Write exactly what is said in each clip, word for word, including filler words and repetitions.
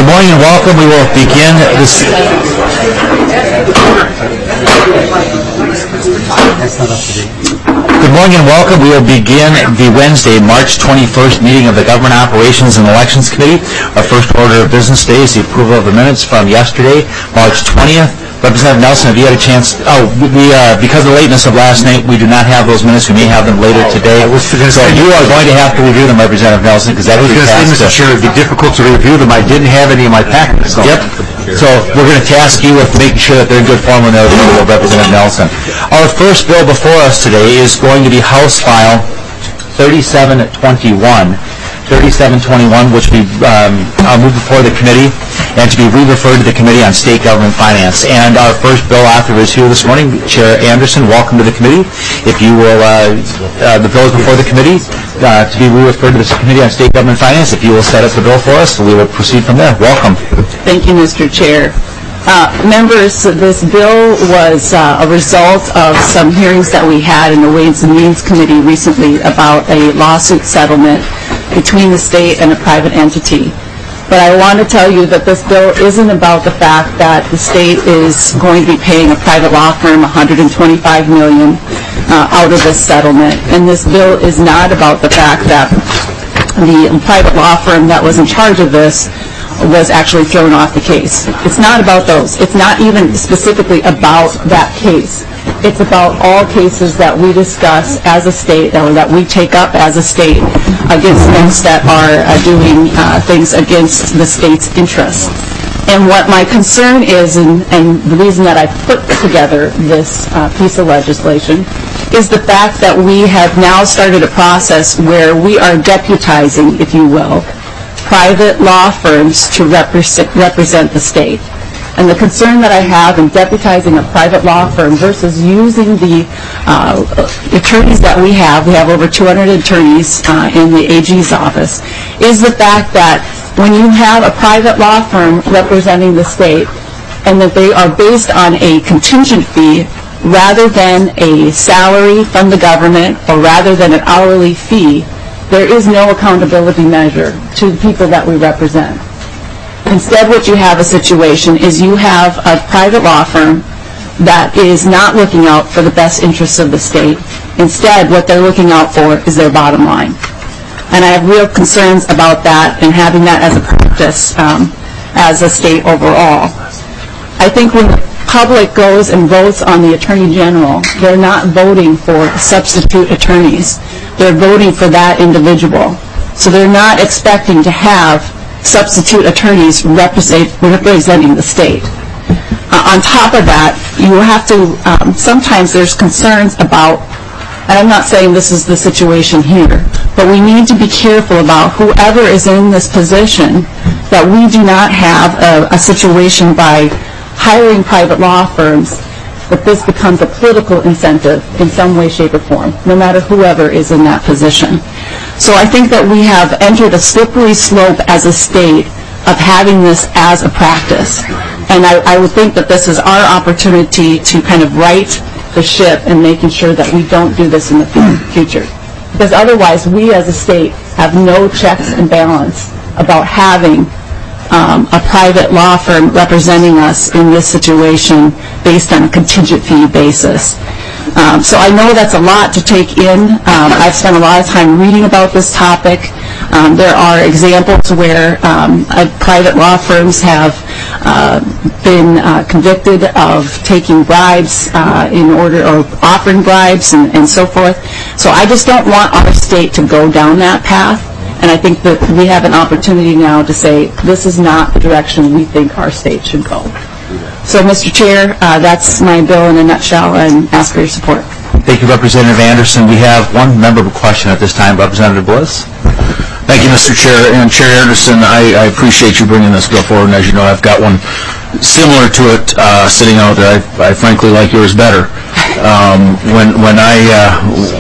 Good morning and welcome. We will begin this. Good morning and welcome. We will begin the Wednesday, March twenty-first meeting of the Government Operations and Elections Committee. Our first order of business today is the approval of the minutes from yesterday, March twentieth. Representative Nelson, have you had a chance? Oh, we uh, because of the lateness of last night, we do not have those minutes. We may have them later today. So you are going to have to review them, Representative Nelson, because that was your task. Mister Chair, it would be difficult to review them. I didn't have any in my packet. So. Yep. So we're going to task you with making sure that they're in good form when they're available, Representative Nelson. Our first bill before us today is going to be House File thirty-seven twenty-one. thirty-seven twenty-one, which we um, uh, moved before the committee and to be re-referred to the Committee on State Government Finance. And our first bill author is here this morning, Chair Anderson. Welcome to the committee. If you will, uh, uh, the bill is before the committee uh, to be re-referred to the Committee on State Government Finance. If you will set up the bill for us, we will proceed from there. Welcome. Thank you, Mister Chair. Uh, members, this bill was uh, a result of some hearings that we had in the Ways and Means Committee recently about a lawsuit settlement between the state and a private entity. But I want to tell you that this bill isn't about the fact that the state is going to be paying a private law firm one hundred twenty-five million dollars uh, out of this settlement. And this bill is not about the fact that the private law firm that was in charge of this was actually thrown off the case. It's not about those. It's not even specifically about that case. It's about all cases that we discuss as a state, or that we take up as a state against things that are uh, doing uh, things against the state's interests. And what my concern is, and, and the reason that I put together this uh, piece of legislation, is the fact that we have now started a process where we are deputizing, if you will, private law firms to represent, represent the state. And the concern that I have in deputizing a private law firm versus using the uh, attorneys that we have, we have over two hundred attorneys uh, in the A G's office, is the fact that when you have a private law firm representing the state and that they are based on a contingent fee rather than a salary from the government or rather than an hourly fee, there is no accountability measure to the people that we represent. Instead, what you have a situation is you have a private law firm that is not looking out for the best interests of the state. Instead, what they're looking out for is their bottom line. And I have real concerns about that and having that as a practice um, as a state overall. I think when the public goes and votes on the Attorney General, they're not voting for substitute attorneys. They're voting for that individual. So they're not expecting to have substitute attorneys represent, representing the state. Uh, on top of that, you have to, um, sometimes there's concerns about, and I'm not saying this is the situation here, but we need to be careful about whoever is in this position, that we do not have a, a situation by hiring private law firms that this becomes a political incentive in some way, shape, or form, no matter whoever is in that position. So I think that we have entered a slippery slope as a state of having this as a practice. And I, I would think that this is our opportunity to kind of right the ship and making sure that we don't do this in the future. Because otherwise, we as a state have no checks and balance about having Um, a private law firm representing us in this situation based on a contingent fee basis. Um, so I know that's a lot to take in. Um, I've spent a lot of time reading about this topic. Um, there are examples where um, uh, private law firms have uh, been uh, convicted of taking bribes uh, in order, or offering bribes and, and so forth. So I just don't want our state to go down that path. And I think that we have an opportunity now to say this is not the direction we think our state should go. So, Mister Chair, uh, that's my bill in a nutshell, and ask for your support. Thank you, Representative Anderson. We have one member question at this time, Representative Bliss. Thank you, Mister Chair. And Chair Anderson, I, I appreciate you bringing this bill forward. And as you know, I've got one similar to it uh, sitting out there. I, I frankly like yours better. Um, when when I uh,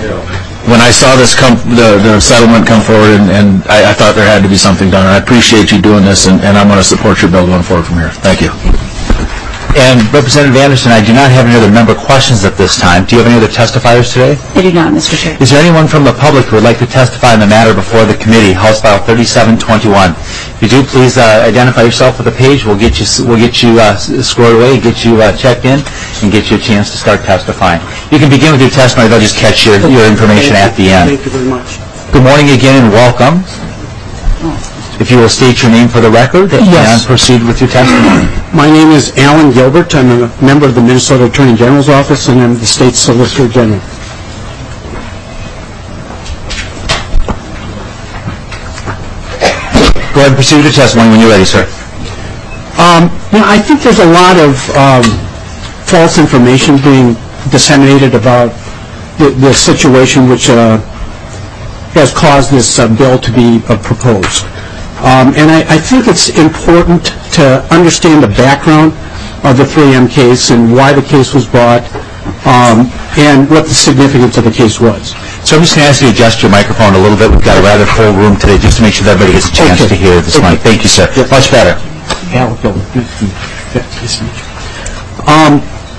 when I saw this come, the, the settlement come forward, and, and I, I thought there had to be something done. And I appreciate you doing this, and, and I'm going to support your bill going forward from here. Thank you. And Representative Anderson, I do not have any other member questions at this time. Do you have any other testifiers today? I do not, Mister Chair. Is there anyone from the public who would like to testify on the matter before the committee, House File thirty-seven twenty-one? If you do, please uh, identify yourself with the page. We'll get you we'll get you uh, squared away, get you uh, checked in, and get you a chance to start testifying. You can begin with your testimony. They'll just catch your, your information at the end. Thank you very much. Good morning again and welcome. If you will state your name for the record Yes. and proceed with your testimony. My name is Alan Gilbert. I'm a member of the Minnesota Attorney General's Office, and I'm the State Solicitor General. Go ahead and proceed with your testimony when you're ready, sir. Um, you know, I think there's a lot of um, false information being disseminated about the, the situation which uh, has caused this uh, bill to be uh, proposed. Um, and I, I think it's important to understand the background of the three M case and why the case was brought, um, and what the significance of the case was. So I'm just going to ask you to adjust your microphone a little bit. We've got a rather full room today just to make sure that everybody gets a chance Okay. to hear this Okay. mic. Thank you, sir. Yep. Much better. Al Gilbert. Nice to meet you. Um,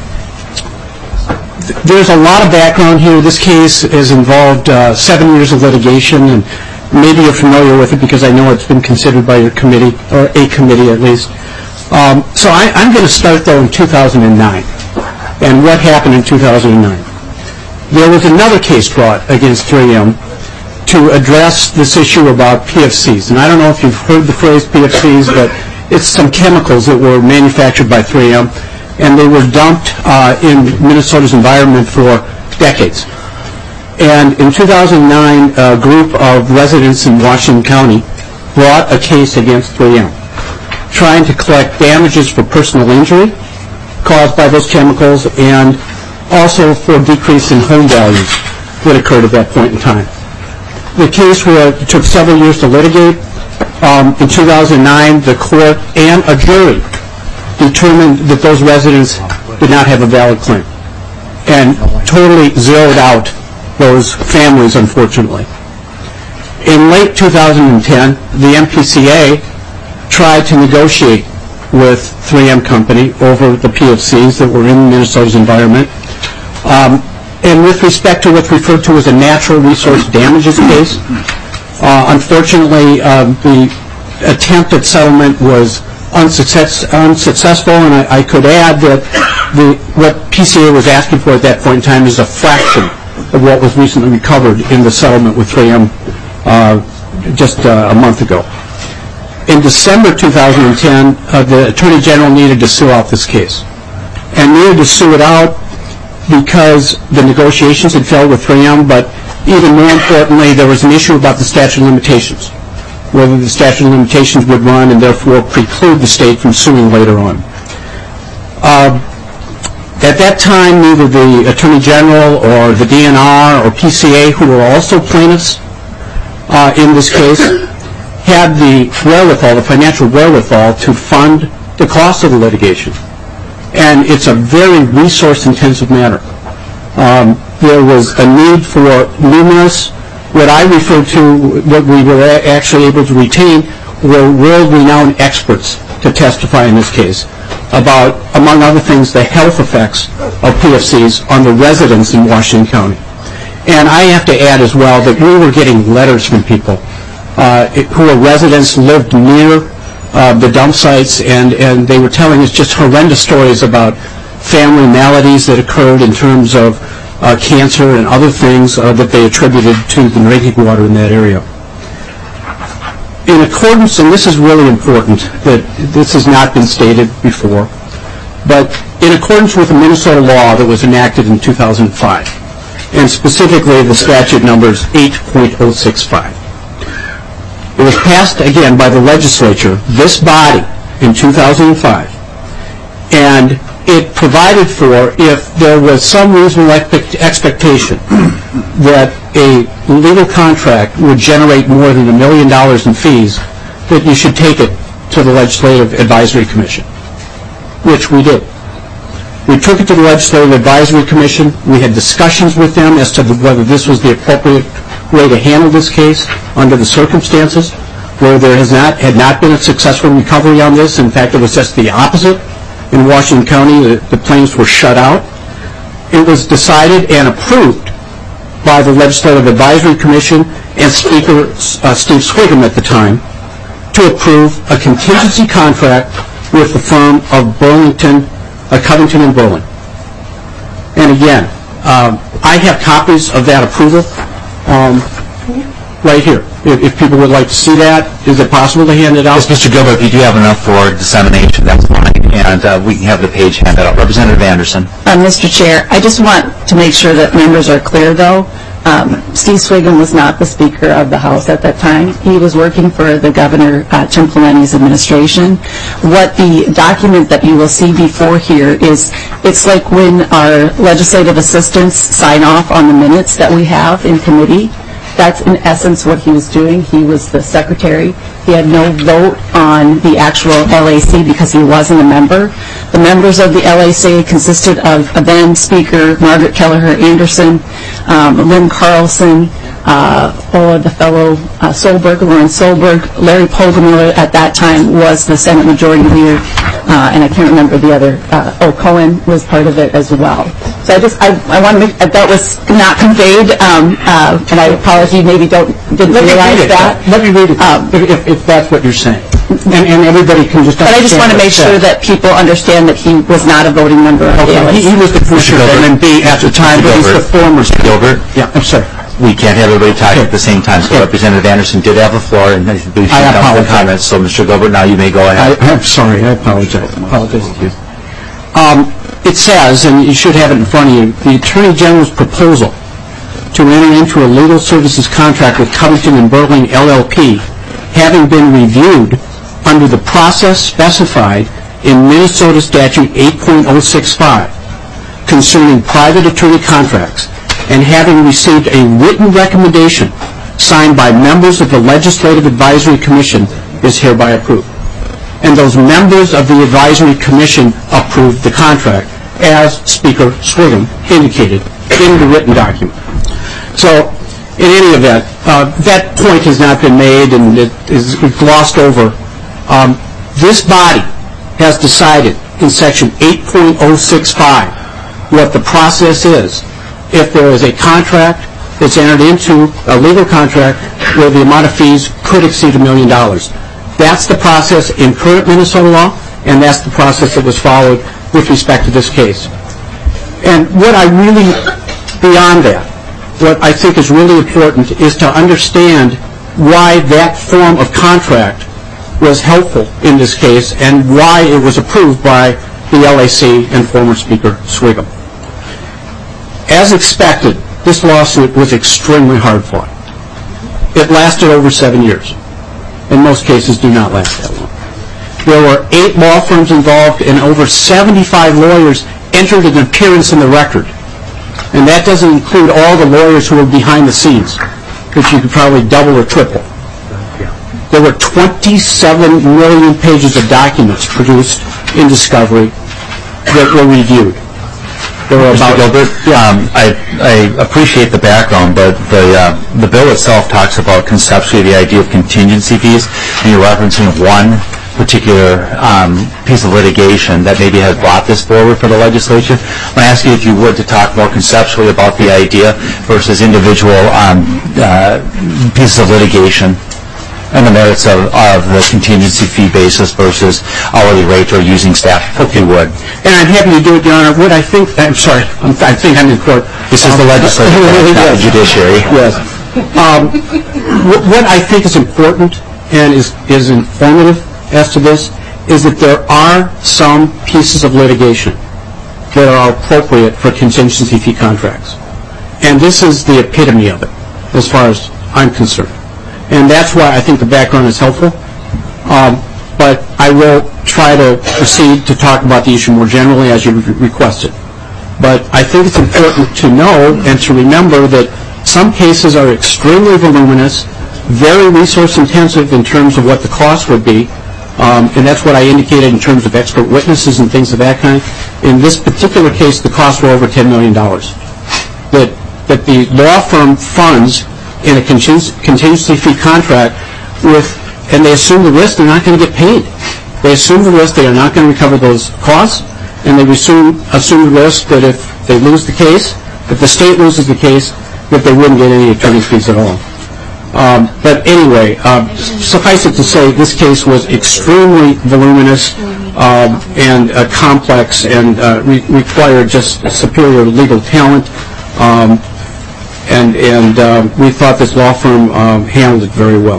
th- there's a lot of background here. This case has involved uh, seven years of litigation, and maybe you're familiar with it because I know it's been considered by your committee, or a committee at least. Um, so I, I'm going to start, though, in two thousand nine, and what happened in two thousand nine. There was another case brought against three M to address this issue about P F Cs. And I don't know if you've heard the phrase P F Cs, but it's some chemicals that were manufactured by three M, and they were dumped uh, in Minnesota's environment for decades. And in two thousand nine, a group of residents in Washington County brought a case against three M, trying to collect damages for personal injury caused by those chemicals and also for decrease in home values that occurred at that point in time. The case were, took several years to litigate. Um, in two thousand nine, the court and a jury determined that those residents did not have a valid claim and totally zeroed out those families, unfortunately. In late two thousand ten, the M P C A tried to negotiate with three M Company over the P F Cs that were in Minnesota's environment. Um, and with respect to what's referred to as a natural resource damages case, uh, unfortunately, um, the attempt at settlement was unsuccess, unsuccessful, and I, I could add that the, what P C A was asking for at that point in time is a fraction of what was recently recovered in the settlement with three M uh, just uh, a month ago. In December two thousand ten, uh, the Attorney General needed to sue out this case, and needed to sue it out because the negotiations had failed with three M, but even more importantly, there was an issue about the statute of limitations, whether the statute of limitations would run and therefore preclude the state from suing later on. Uh, At that time, neither the Attorney General or the D N R or P C A, who were also plaintiffs uh, in this case, had the wherewithal, the financial wherewithal, to fund the cost of the litigation. And it's a very resource-intensive matter. Um, there was a need for numerous, what I refer to, what we were actually able to retain, were world-renowned experts to testify in this case about, among other things, the health effects of P F Cs on the residents in Washington County. And I have to add as well that we were getting letters from people uh, who were residents, lived near uh, the dump sites, and, and they were telling us just horrendous stories about family maladies that occurred in terms of uh, cancer and other things uh, that they attributed to the drinking water in that area. In accordance, and this is really important, that this has not been stated before, but in accordance with the Minnesota law that was enacted in two thousand five, and specifically the statute numbers eight point oh six five. It was passed, again, by the legislature, this body, in two thousand five, and it provided for, if there was some reasonable expectation that a legal contract would generate more than a million dollars in fees, that you should take it to the Legislative Advisory Commission, which we did. We took it to the Legislative Advisory Commission. We had discussions with them as to the, whether this was the appropriate way to handle this case under the circumstances, where there has not, had not been a successful recovery on this. In fact, it was just the opposite. in Washington County. The, the plaintiffs were shut out. It was decided and approved by the Legislative Advisory Commission and Speaker uh, Steve Swigum at the time to approve a contingency contract with the firm of Burlington, uh, Covington and Burling. And again, um, I have copies of that approval um, right here. If, if people would like to see that, is it possible to hand it out? Yes, Mister Gilbert, if you do have enough for dissemination, that's fine, and uh, we can have the page handed out. Representative Anderson. Uh, Mister Chair, I just want to make sure that members are clear, though. Um, Steve Swigum was not the Speaker of the House at that time. He was working for the Governor uh, Tim Pawlenty's administration. What the document that you will see before here is, it's like when our legislative assistants sign off on the minutes that we have in committee. That's in essence what he was doing. He was the secretary. He had no vote on the actual L A C because he wasn't a member. The members of the L A C consisted of a then Speaker Margaret Kelleher Anderson, um, Lynn Carlson, uh, or the fellow uh, Solberg, Lauren Solberg. Larry Poggemiller at that time was the Senate Majority Leader, uh, and I can't remember the other. Uh, oh, Cohen was part of it as well. So I just, I, I want to make, that was not conveyed, um, uh, and I apologize, you maybe don't, didn't Let realize me read it. that. Let me read it, Um, if, if, if that's what you're saying. And, and everybody can just But I understand just want to what make it sure says. that people understand that he was not a voting member of the Okay, L A C. he, he was the commissioner of M and B at the time, but he's the former. Mister Gilbert. Yeah, I'm sorry. We can't have everybody talking at the same time, so Okay. Representative Anderson did have the floor, and I believe she I had some apologize. comments. So, Mister Gilbert, now you may go I, ahead. I'm sorry, I apologize. I apologize to you. Um, it says, and you should have it in front of you, the Attorney General's proposal to enter into a legal services contract with Covington and Burling L L P, having been reviewed under the process specified in Minnesota Statute eight point oh six five concerning private attorney contracts, and having received a written recommendation signed by members of the Legislative Advisory Commission, is hereby approved. And those members of the Advisory Commission approved the contract, as Speaker Swigum indicated in the written document. So, in any event, uh, that point has not been made and it is glossed over. Um, this body has decided in Section eight point oh six five what the process is if there is a contract that's entered into, a legal contract, where the amount of fees could exceed a million dollars. That's the process in current Minnesota law, and that's the process that was followed with respect to this case. And what I really, beyond that, what I think is really important is to understand why that form of contract was helpful in this case and why it was approved by the L A C and former Speaker Swigum. As expected, this lawsuit was extremely hard fought. It lasted over seven years. In most cases, do not last that long. There were eight law firms involved, and over seventy-five lawyers entered an appearance in the record. And that doesn't include all the lawyers who were behind the scenes, which you could probably double or triple. There were twenty-seven million pages of documents produced in discovery that were reviewed. There were Mister about Gilbert, um, I, I appreciate the background, but the uh, the bill itself talks about conceptually the idea of contingency fees, and you're referencing one particular um, piece of litigation that maybe has brought this forward for the legislature. I'm going to ask you, if you would, to talk more conceptually about the idea versus individual um, uh, pieces of litigation and the merits of, of the contingency fee basis versus hourly rate or using staff, if you would. And I'm happy to do it, Your Honor. What I think, I'm sorry, I'm, I think I'm in court. This is the legislature, not the judiciary. Yes. Um, what, what I think is important and is, is informative as to this is that there are some pieces of litigation that are appropriate for contingency fee contracts. And this is the epitome of it, as far as I'm concerned. And that's why I think the background is helpful. Um, but I will try to proceed to talk about the issue more generally as you re- requested. But I think it's important to know and to remember that some cases are extremely voluminous, very resource intensive in terms of what the cost would be, um, and that's what I indicated in terms of expert witnesses and things of that kind. In this particular case, the costs were over ten million dollars. That, that the law firm funds in a contingency fee contract with, and they assume the risk they're not going to get paid. They assume the risk they are not going to recover those costs, and they assume, assume the risk that if they lose the case, if the state loses the case, that they wouldn't get any attorney's fees at all. Um, but anyway, uh, suffice it to say, this case was extremely voluminous um, and uh, complex and uh, re required just superior legal talent. Um, and and uh, we thought this law firm um, handled it very well.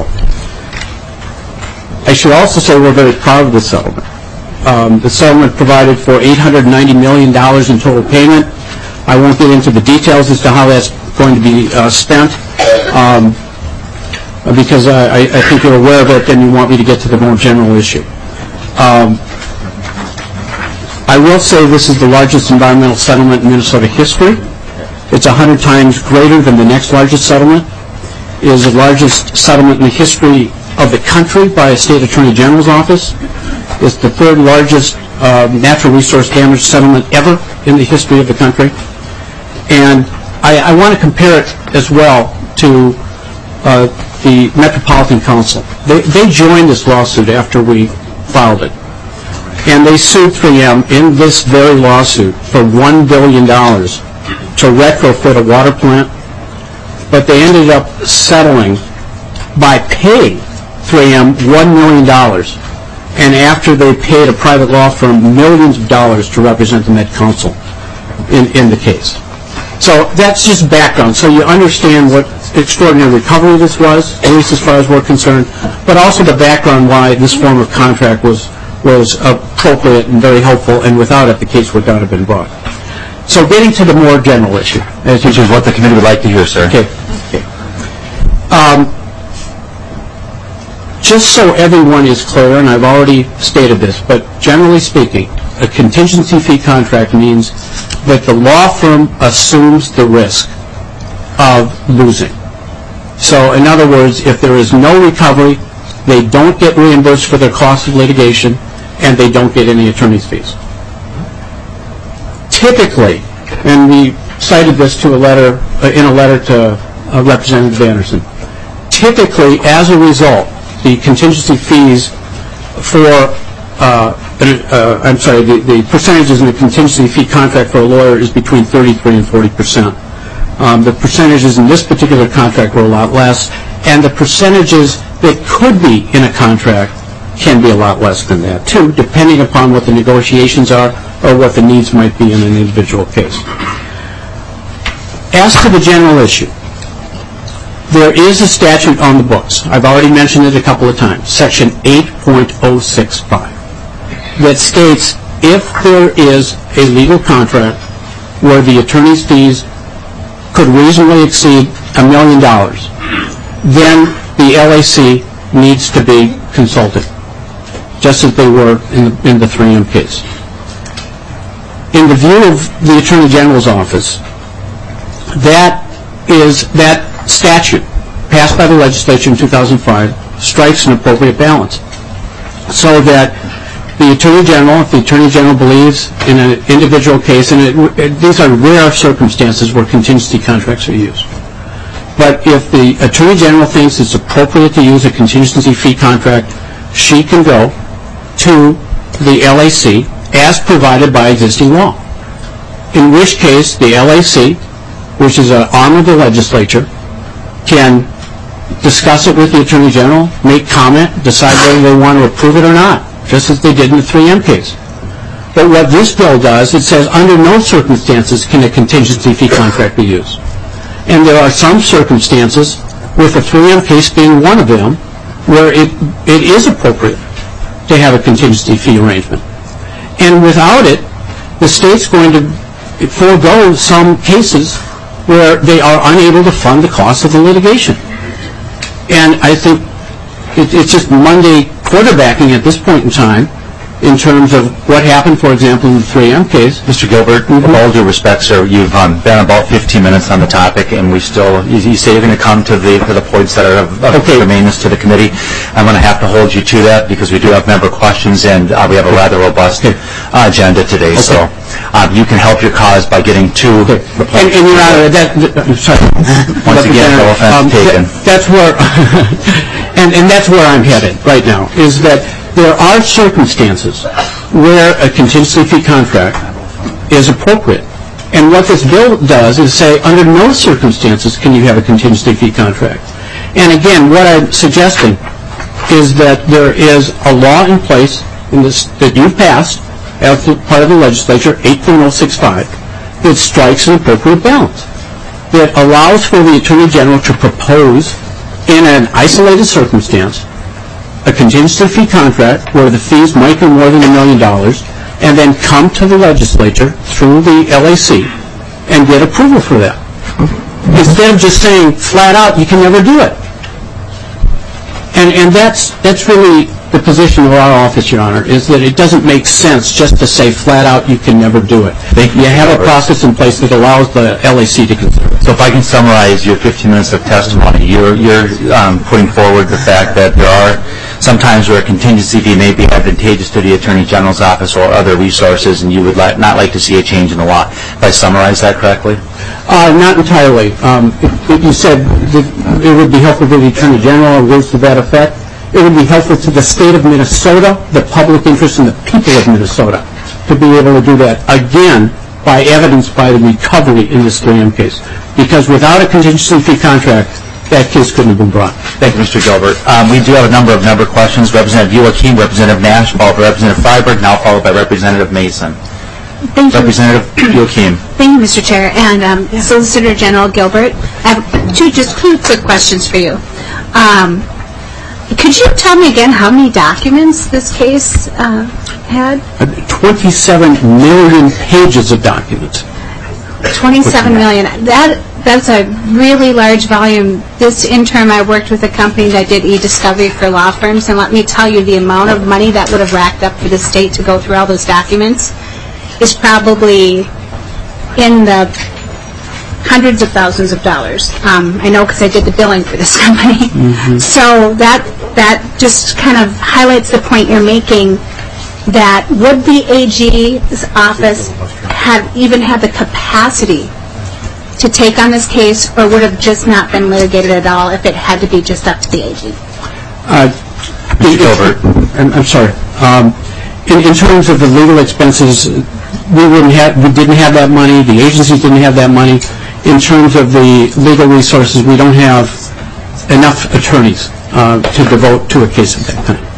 I should also say we're very proud of the settlement. Um, the settlement provided for eight hundred ninety million dollars in total payment. I won't get into the details as to how that's going to be uh, spent, um, because I, I think you're aware of it and you want me to get to the more general issue. Um, I will say this is the largest environmental settlement in Minnesota history. It's one hundred times greater than the next largest settlement. It is the largest settlement in the history of the country by a state attorney general's office. It's the third largest uh, natural resource damage settlement ever in the history of the country. And I, I want to compare it as well to uh, the Metropolitan Council. They, they joined this lawsuit after we filed it. And they sued three M in this very lawsuit for one billion dollars to retrofit a water plant. But they ended up settling by paying three M one million dollars. And after they paid a private law firm millions of dollars to represent the Met Council in, in the case. So that's just background, so you understand what extraordinary recovery this was, at least as far as we're concerned, but also the background why this form of contract was was appropriate and very helpful, and without it the case would not have been brought. So getting to the more general issue. Which is what the committee would like to hear, sir. Okay. okay. Um, just so everyone is clear, and I've already stated this, but generally speaking, a contingency fee contract means that the law firm assumes the risk of losing. So in other words, if there is no recovery, they don't get reimbursed for their costs of litigation, and they don't get any attorney's fees. Typically, and we cited this to a letter, uh, in a letter to uh, Representative Anderson, typically as a result, the contingency fees for uh, Uh, I'm sorry, the, the percentages in the contingency fee contract for a lawyer is between thirty-three and forty percent. Um, the percentages in this particular contract were a lot less, and the percentages that could be in a contract can be a lot less than that, too, depending upon what the negotiations are or what the needs might be in an individual case. As to the general issue, there is a statute on the books. I've already mentioned it a couple of times, Section eight point oh six five. That states if there is a legal contract where the attorney's fees could reasonably exceed a million dollars, then the L A C needs to be consulted, just as they were in the, in the three M case. In the view of the Attorney General's office, that is that statute passed by the legislature in two thousand five strikes an appropriate balance, so that the Attorney General, if the Attorney General believes in an individual case, and it, it, these are rare circumstances where contingency contracts are used, but if the Attorney General thinks it's appropriate to use a contingency fee contract, she can go to the L A C as provided by existing law. In which case, the L A C, which is an arm of the legislature, can discuss it with the Attorney General, make comment, decide whether they want to approve it or not, just as they did in the three M case. But what this bill does, it says under no circumstances can a contingency fee contract be used. And there are some circumstances, with the three M case being one of them, where it, it is appropriate to have a contingency fee arrangement. And without it, the state's going to forego some cases where they are unable to fund the cost of the litigation. And I think it, it's just Monday quarterbacking at this point in time in terms of what happened, for example, in the three M case. Mister Gilbert, mm-hmm. with all due respect, sir, you've um, been about fifteen minutes on the topic, and we still, you, you say you're going to come to the, to the points that are of, of okay. remainance to the committee. I'm going to have to hold you to that because we do have member questions, and uh, we have a rather robust okay. uh, agenda today. Okay. So um, you can help your cause by getting to okay. the point. And, and Your Honor, that, that, I'm sorry. Once again, no offense um, taken. That, that's where, and, and that's where I'm headed right now, is that there are circumstances where a contingency fee contract is appropriate. And what this bill does is say, under no circumstances can you have a contingency fee contract. And again, what I'm suggesting is that there is a law in place in this, that you've passed as part of the legislature, eight point oh six five, that strikes an appropriate balance, that allows for the Attorney General to propose, in an isolated circumstance, a contingency fee contract where the fees might be more than a million dollars, and then come to the legislature through the L A C and get approval for that. Instead of just saying flat out, you can never do it. And and that's that's really the position of our office, Your Honor, is that it doesn't make sense just to say flat out you can never do it. Thank you. You have a process in place that allows the L A C to consider it. So if I can summarize your fifteen minutes of testimony, you're, you're um, putting forward the fact that there are sometimes where a contingency fee may be advantageous to the Attorney General's office or other resources, and you would li- not like to see a change in the law. If I summarize that correctly? Uh, not entirely. Um, if, if you said that it would be helpful to the Attorney General or words to that effect, it would be helpful to the state of Minnesota, the public interest, and the people of Minnesota to be able to do that, again, by evidence by the recovery in this Graham case. Because without a contingency fee contract, that case couldn't have been brought. Thank you, Mister Gilbert. Um, we do have a number of number questions. Representative Joachim, Representative Nash, followed by Representative Freiberg, now followed by Representative Mason. Thank you. Representative Joachim. Thank you, Mister Chair. And um, Solicitor General Gilbert, I have two just two quick questions for you. Um, could you tell me again how many documents this case uh, had? twenty-seven million pages of documents. twenty-seven million. That That's a really large volume. This interim, I worked with a company that did e-discovery for law firms, and let me tell you, the amount of money that would have racked up for the state to go through all those documents is probably in the hundreds of thousands of dollars. Um, I know because I did the billing for this company. Mm-hmm. So that that just kind of highlights the point you're making, that would the A G's office have even had the capacity to take on this case, or would have just not been litigated at all if it had to be just up to the A G? Uh, Mister Gilbert. I'm, I'm sorry. Um, in, in terms of the legal expenses, we wouldn't have, we didn't have that money. The agencies didn't have that money. In terms of the legal resources, we don't have enough attorneys uh, to devote to a case of that kind.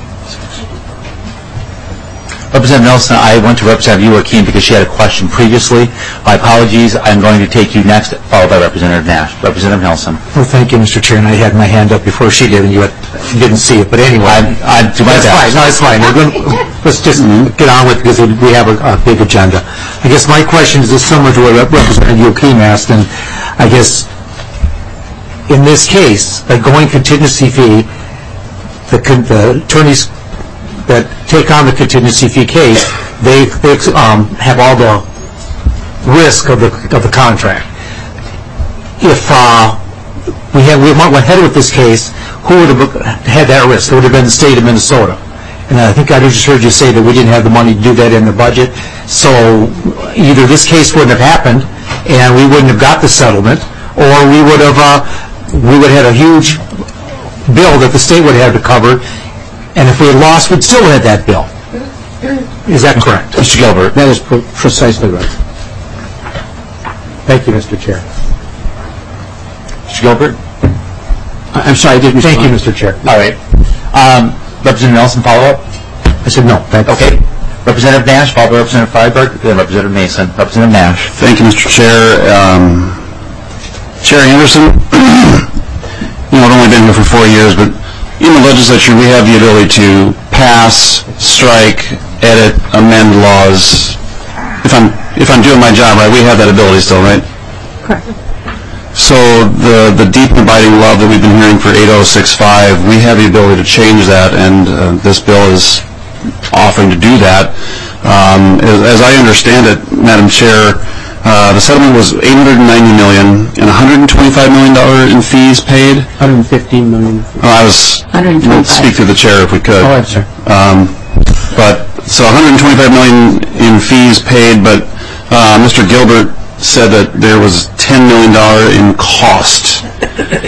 Representative Nelson, I went to Representative Joachim because she had a question previously. My apologies. I'm going to take you next, followed by Representative Nash. Representative Nelson. Well, thank you, Mister Chair, and I had my hand up before she did, and you, had, you didn't see it. But anyway, I, I do my that's best. fine. No, it's fine. We're going, let's just mm-hmm. get on with it because we have a, a big agenda. I guess my question is just similar to what Representative Joachim asked, and I guess in this case, a going contingency fee, the, the attorneys that take on the contingency fee case, they, they um, have all the risk of the of the contract. If uh, we had we went ahead with this case, who would have had that risk? It would have been the state of Minnesota. And I think I just heard you say that we didn't have the money to do that in the budget. So either this case wouldn't have happened, and we wouldn't have got the settlement, or we would have uh, we would have had a huge bill that the state would have to cover. And if we had lost, we'd still have had that bill. Is that correct? Mister Gilbert. That is pre- precisely right. Thank you, Mister Chair. Mister Gilbert. I'm sorry, I didn't Thank respond. you, Mister Chair. All right. Um, Representative Nelson, follow up? I said no. Thank you. Okay. Representative Nash, followed by Representative Freiberg, then Representative Mason. Representative Nash. Thank you, Mister Chair. Um, Chair Anderson, you know, I've only been here for four years, but in the legislature we have the ability to pass, strike, edit, amend laws. If I'm if I'm doing my job right, we have that ability still, right? Correct. So the the deep and abiding love that we've been hearing for eight oh six five, we have the ability to change that, and uh, this bill is offering to do that. Um, as, as I understand it, Madam Chair, uh, the settlement was eight hundred ninety million dollars and one hundred twenty-five million dollars in fees paid. one hundred fifteen million dollars. Oh, I was one hundred twenty-five. We'll speak to the chair if we could. Oh, I'm sorry. Um, but so one hundred twenty-five million dollars in fees paid, but uh, Mister Gilbert said that there was ten million dollars in cost. And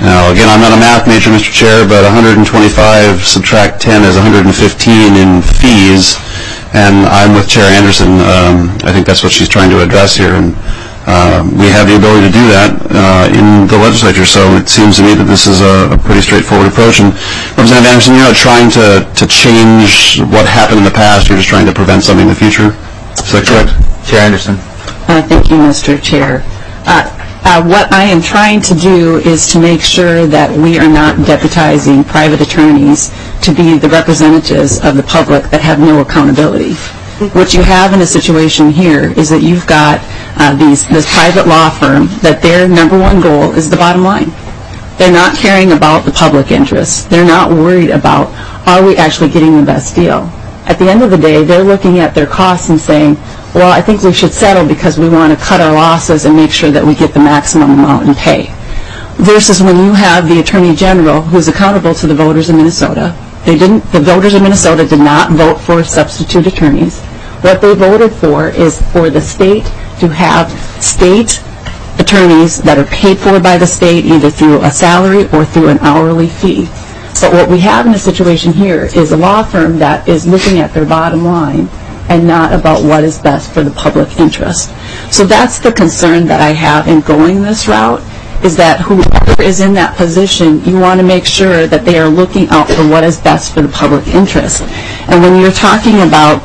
Now, again, I'm not a math major, Mister Chair, but one hundred twenty-five subtract ten is one hundred fifteen in fees, and I'm with Chair Anderson. Um, I think that's what she's trying to address here, and uh, we have the ability to do that uh, in the legislature, so it seems to me that this is a, a pretty straightforward approach. And Representative Anderson, you're not trying to, to change what happened in the past, you're just trying to prevent something in the future. Is that correct? Chair Anderson. Uh, thank you, Mister Chair. Uh, Uh, what I am trying to do is to make sure that we are not deputizing private attorneys to be the representatives of the public that have no accountability. What you have in a situation here is that you've got uh, these this private law firm that their number one goal is the bottom line. They're not caring about the public interest. They're not worried about, are we actually getting the best deal? At the end of the day, they're looking at their costs and saying, well, I think we should settle because we want to cut our losses and make sure that we get the maximum amount in pay. Versus when you have the Attorney General who's accountable to the voters of Minnesota. They didn't, the voters of Minnesota did not vote for substitute attorneys. What they voted for is for the state to have state attorneys that are paid for by the state either through a salary or through an hourly fee. But what we have in a situation here is a law firm that is looking at their bottom line and not about what is best for the public interest. So that's the concern that I have in going this route, is that whoever is in that position, you want to make sure that they are looking out for what is best for the public interest. And when you're talking about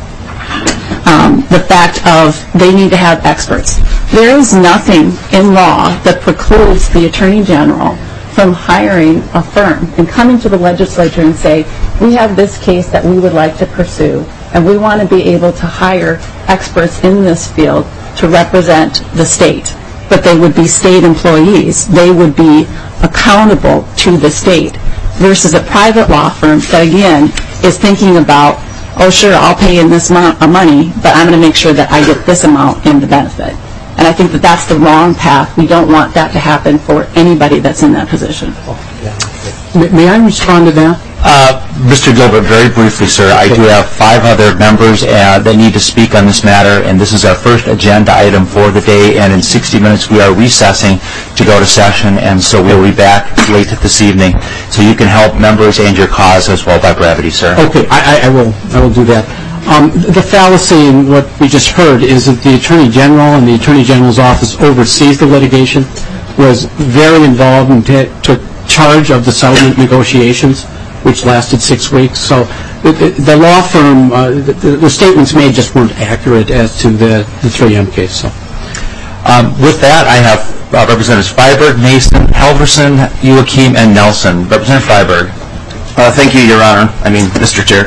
um, the fact of they need to have experts, there is nothing in law that precludes the Attorney General from hiring a firm and coming to the legislature and say, we have this case that we would like to pursue, and we want to be able to hire experts in this field to represent the state. But they would be state employees. They would be accountable to the state versus a private law firm that, again, is thinking about, oh, sure, I'll pay in this amount of money, but I'm going to make sure that I get this amount in the benefit. And I think that that's the wrong path. We don't want that to happen for anybody that's in that position. May, may I respond to that? Uh, Mister Gilbert, very briefly, sir, I do have five other members uh, that need to speak on this matter, and this is our first agenda item for the day, and in sixty minutes we are recessing to go to session, and so we'll be back late this evening. So you can help members and your cause as well by brevity, sir. Okay, I, I, I will. I will do that. Um, the fallacy in what we just heard is that the Attorney General and the Attorney General's office oversees the litigation, was very involved and t- took charge of the settlement negotiations, which lasted six weeks. So the, the, the law firm, uh, the, the statements made just weren't accurate as to the, the three M case. So, um, with that, I have uh, Representatives Freiberg, Mason, Halverson, Joachim, and Nelson. Representative Freiberg. Uh, thank you, Your Honor. I mean, Mister Chair.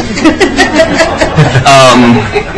um,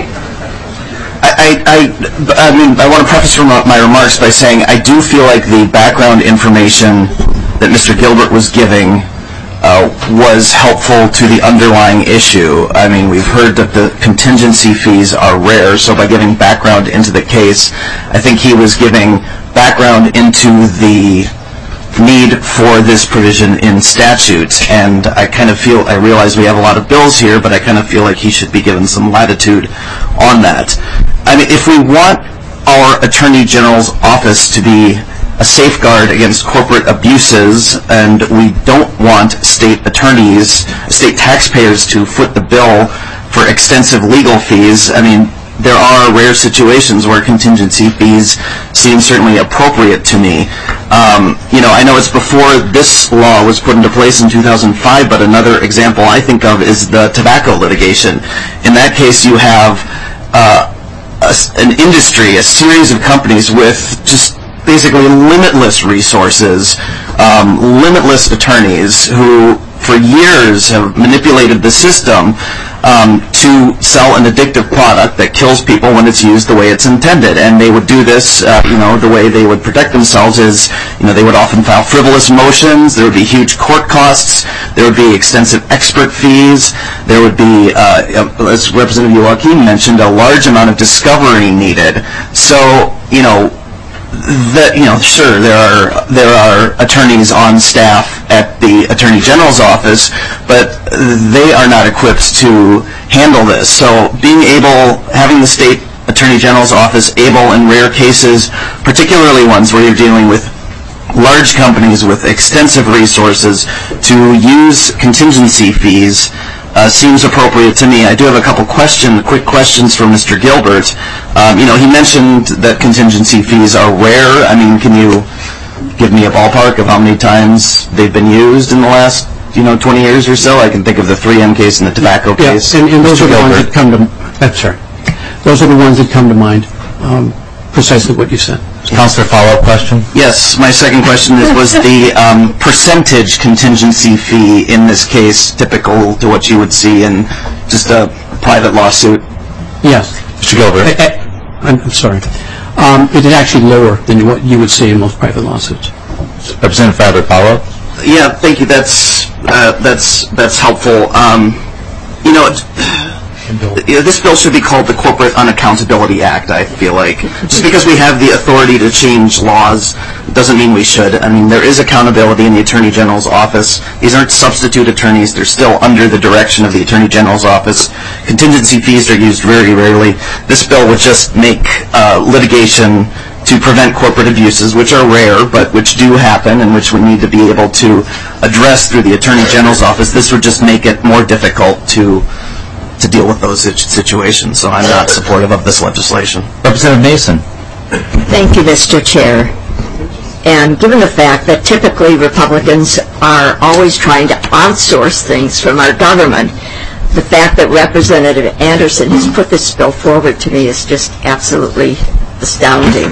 I, I, I mean, I want to preface my remarks by saying I do feel like the background information that Mister Gilbert was giving uh, was helpful to the underlying issue. I mean, we've heard that the contingency fees are rare, so by giving background into the case, I think he was giving background into the need for this provision in statute, and I kind of feel, I realize we have a lot of bills here, but I kind of feel like he should be given some latitude on that. I mean, if we want our Attorney General's office to be a safeguard against corporate abuses, and we don't want state attorneys, state taxpayers to foot the bill for extensive legal fees, I mean, there are rare situations where contingency fees seem certainly appropriate to me. Um, you know, I know it's before this law was put into place in two thousand five, but another example I think of is the tobacco litigation. In that case, you have uh, a, an industry, a series of companies with just basically limitless resources, um, limitless attorneys who for years have manipulated the system um, to sell an addictive product that kills people when it's used the way it's intended. And they would do this, uh, you know, the way they would protect themselves is, you know, they would often file frivolous motions, there would be huge court costs, there would be extensive expert fees, there would be, uh, as Representative Joachim mentioned, a large amount of discovery needed. So, you know, that, you know, sure, there are there are attorneys on staff at the Attorney General's office, but they are not equipped to handle this. So being able, having the state Attorney General's office able in rare cases, particularly ones where you're dealing with large companies with extensive resources to use contingency fees uh, seems appropriate to me. I do have a couple question, quick questions for Mister Gilbert. Um, you know, he mentioned that contingency fees are rare. I mean, can you give me a ballpark of how many times they've been used in the last, you know, twenty years or so? I can think of the three M case and the tobacco Yeah, case. and, and those are the ones that come to, I'm sorry, those are the ones that come to mind, um, precisely what you said. Counselor, follow-up question? Yes, my second question is, was the um, percentage contingency fee in this case typical to what you would see in just a private lawsuit? Yes. Mister Gilbert? I, I, I'm, I'm sorry. Um, it is actually lower than what you would see in most private lawsuits. Representative Freiberg, follow-up? Yeah, thank you. That's uh, that's that's helpful. Um, you know, it, you know, this bill should be called the Corporate Unaccountability Act, I feel like. Just because we have the authority to change laws doesn't mean we should. I mean, there is accountability in the Attorney General's office. These aren't substitute attorneys. They're still under the direction of the Attorney General's office. Contingency fees are used very rarely. This bill would just make uh, litigation to prevent corporate abuses, which are rare, but which do happen and which we need to be able to address through the Attorney General's office. This would just make it more difficult to to deal with those situations, so I'm not supportive of this legislation. Representative Mason? Thank you, Mister Chair. And given the fact that typically Republicans are always trying to outsource things from our government, the fact that Representative Anderson has put this bill forward to me is just absolutely astounding.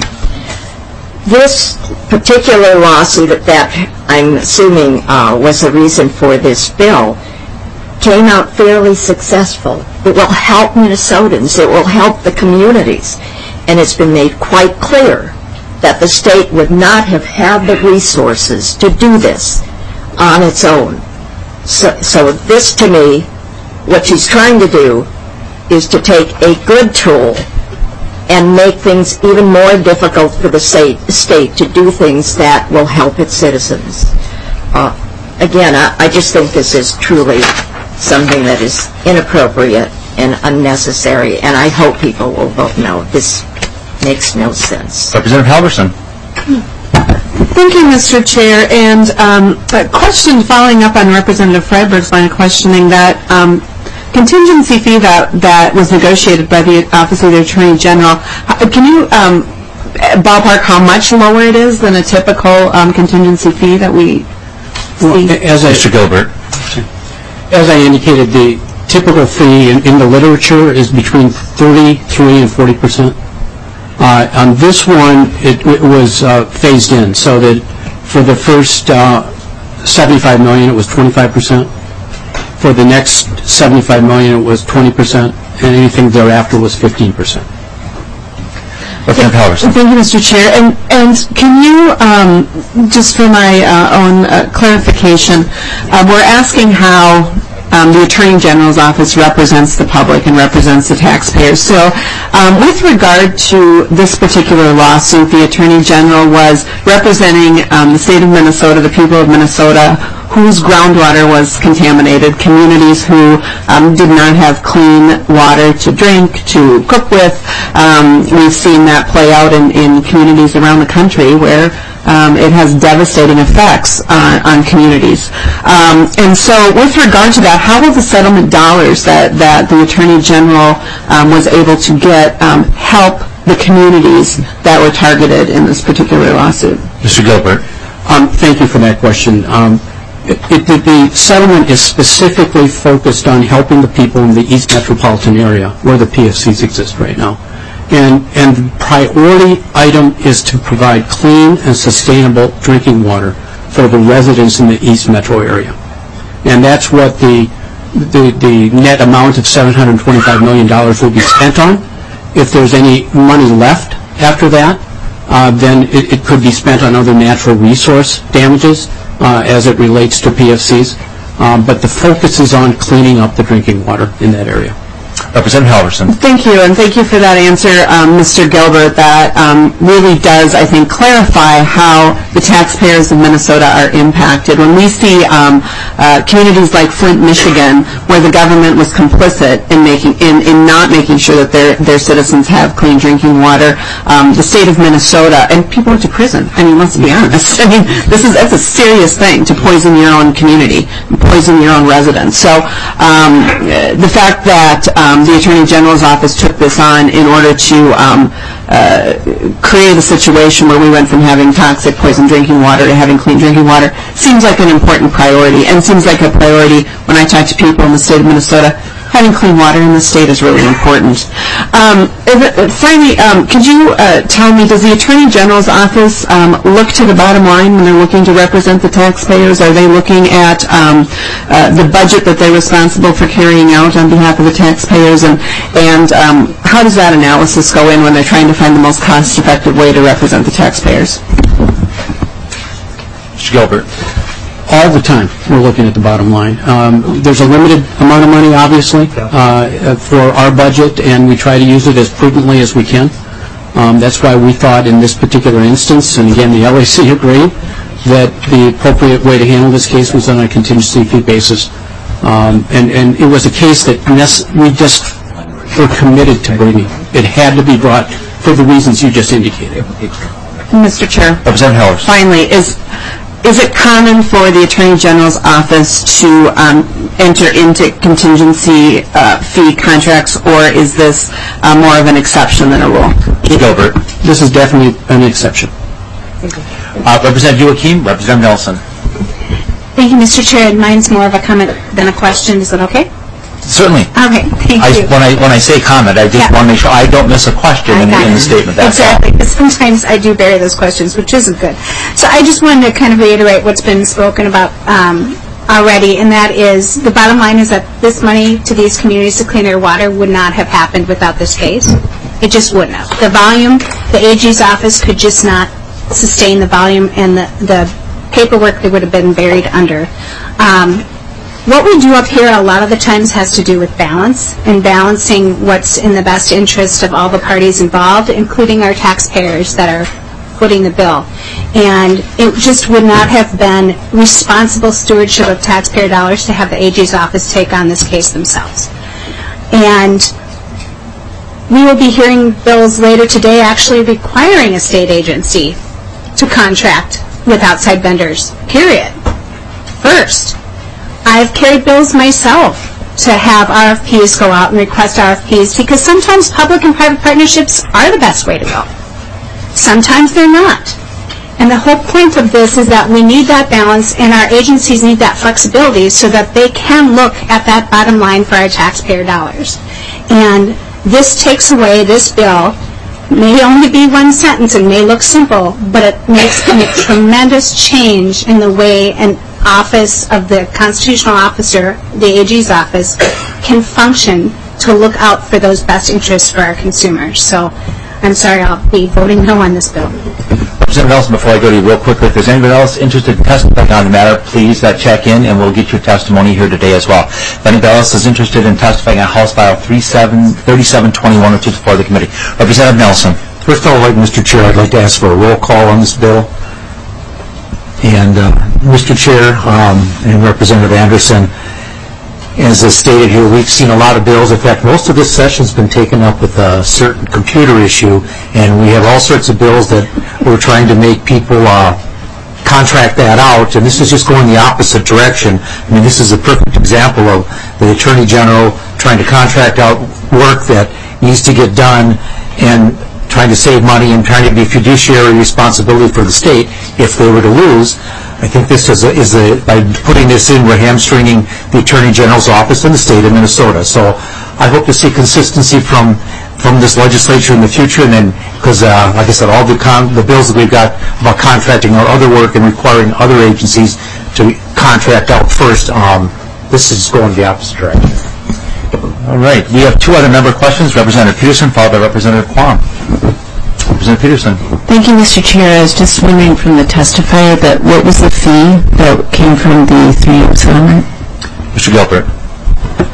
This particular lawsuit that I'm assuming uh, was the reason for this bill came out fairly successful. It will help Minnesotans. It will help the communities. And it's been made quite clear that the state would not have had the resources to do this on its own. So, so this, to me, what she's trying to do is to take a good tool and make things even more difficult for the state, state to do things that will help its citizens. Uh, again, I, I just think this is truly something that is inappropriate and unnecessary, and I hope people will vote no. This makes no sense. Representative Halverson? Thank you, Mister Chair. And um, a question following up on Representative Freiberg's line of questioning, that um, contingency fee that, that was negotiated by the Office of the Attorney General, can you um, ballpark how much lower it is than a typical um, contingency fee that we see? Well, as I, Mister Gilbert? As I indicated, the typical fee in, in the literature is between thirty-three and forty percent. Uh, on this one, it, it was uh, phased in, so that for the first uh, seventy-five million, it was twenty-five percent. For the next seventy-five million, it was twenty percent, and anything thereafter was fifteen percent. Representative Halverson? Thank you, Mister Chair. And, and can you, um, just for my uh, own uh, clarification, uh, we're asking how um, the Attorney General's office represents the public and represents the taxpayers. So um, with regard to this particular lawsuit, the Attorney General was representing um, the state of Minnesota, the people of Minnesota, whose groundwater was contaminated, communities who um, did not have clean water to drink, to cook with. Um, we've seen that play out in, in communities around the country where um, it has devastating effects on, on communities. Um, and so with regard to that, how will the settlement dollars that, that the Attorney General um, was able to get um, help the communities that were targeted in this particular lawsuit? Mister Gilbert? Um, thank you for that question. Um, It, it, the settlement is specifically focused on helping the people in the East Metropolitan area where the P F Cs exist right now. And, and the priority item is to provide clean and sustainable drinking water for the residents in the East Metro area. And that's what the, the, the net amount of seven hundred twenty-five million dollars will be spent on. If there's any money left after that, uh, then it, it could be spent on other natural resource damages, Uh, as it relates to P F Cs, um, but the focus is on cleaning up the drinking water in that area. Representative Halverson. Thank you, and thank you for that answer, um, Mister Gilbert. That um, really does, I think, clarify how the taxpayers of Minnesota are impacted. When we see um, uh, communities like Flint, Michigan, where the government was complicit in making in, in not making sure that their their citizens have clean drinking water, um, the state of Minnesota, and people went to prison. I mean, let's be honest. I mean, this is that's a serious thing to poison your own community, poison your own residents. So um, the fact that um, the Attorney General's office took this on in order to um, uh, create a situation where we went from having toxic poison drinking water to having clean drinking water seems like an important priority, and seems like a priority when I talk to people in the state of Minnesota. Having clean water in the state is really important. Um, finally, um, could you uh, tell me, does the Attorney General's office um, look to the bottom line when they're looking to represent the taxpayers? Are they looking at um, uh, the budget that they're responsible for carrying out on behalf of the taxpayers? And, and um, how does that analysis go in when they're trying to find the most cost-effective way to represent the taxpayers? Mister Gilbert. All the time, we're looking at the bottom line. Um, there's a limited amount of money, obviously, uh, for our budget, and we try to use it as prudently as we can. Um, that's why we thought in this particular instance, and again, the L A C agreed, that the appropriate way to handle this case was on a contingency fee basis. Um, and, and it was a case that we just were committed to bringing. It had to be brought for the reasons you just indicated. Mister Chair. Representative Halverson. Finally, is... Is it common for the Attorney General's office to um, enter into contingency uh, fee contracts, or is this uh, more of an exception than a rule? Mister Gilbert. This is definitely an exception. Uh, Representative Joachim, Representative Nelson. Thank you, Mister Chair. Mine's more of a comment than a question. Is that okay? Certainly. Okay, thank I, you. when I when I say comment, I just Yeah. want to make sure I don't miss a question in, in the statement. That's exactly, all. because sometimes I do bury those questions, which isn't good. So I just wanted to kind of reiterate what's been spoken about um, already, and that is the bottom line is that this money to these communities to clean their water would not have happened without this case. It just wouldn't have. The volume, the A G's office could just not sustain the volume, and the, the paperwork they would have been buried under. Um, What we do up here a lot of the times has to do with balance and balancing what's in the best interest of all the parties involved, including our taxpayers that are footing the bill. And it just would not have been responsible stewardship of taxpayer dollars to have the A G's office take on this case themselves. And we will be hearing bills later today actually requiring a state agency to contract with outside vendors, period. First. I've carried bills myself to have R F Ps go out and request R F Ps because sometimes public and private partnerships are the best way to go. Sometimes they're not. And the whole point of this is that we need that balance, and our agencies need that flexibility so that they can look at that bottom line for our taxpayer dollars. And this takes away, this bill may only be one sentence and may look simple, but it makes a tremendous change in the way an office of the constitutional officer, the A G's office, can function to look out for those best interests for our consumers. So I'm sorry, I'll be voting no on this bill. Representative Nelson, before I go to you real quickly, if there's anybody else interested in testifying on the matter, please uh, check in and we'll get your testimony here today as well. If anybody else is interested in testifying on House File thirty-seven twenty-one, which is before the committee. Representative Nelson. First of all, like Mister Chair, I'd like to ask for a roll call on this bill. And uh, Mister Chair um, and Representative Anderson, as is stated here, we've seen a lot of bills. In fact, most of this session's been taken up with a certain computer issue, and we have all sorts of bills that we're trying to make people uh, contract that out, and this is just going the opposite direction. I mean, this is a perfect example of the Attorney General trying to contract out work that needs to get done and trying to save money and trying to be fiduciary responsibility for the state if they were to lose. I think this is, a, is a, by putting this in, we're hamstringing the Attorney General's office in the state of Minnesota. So I hope to see consistency from from this legislature in the future, and then, because uh, like I said, all the, con the bills that we've got about contracting or other work and requiring other agencies to contract out first, um, this is going the opposite direction. All right. We have two other member questions. Representative Peterson, followed by Representative Quam. Representative Peterson. Thank you, Mister Chair. I was just wondering from the testifier that what was the fee that came from the three-year settlement? Mister Gilbert.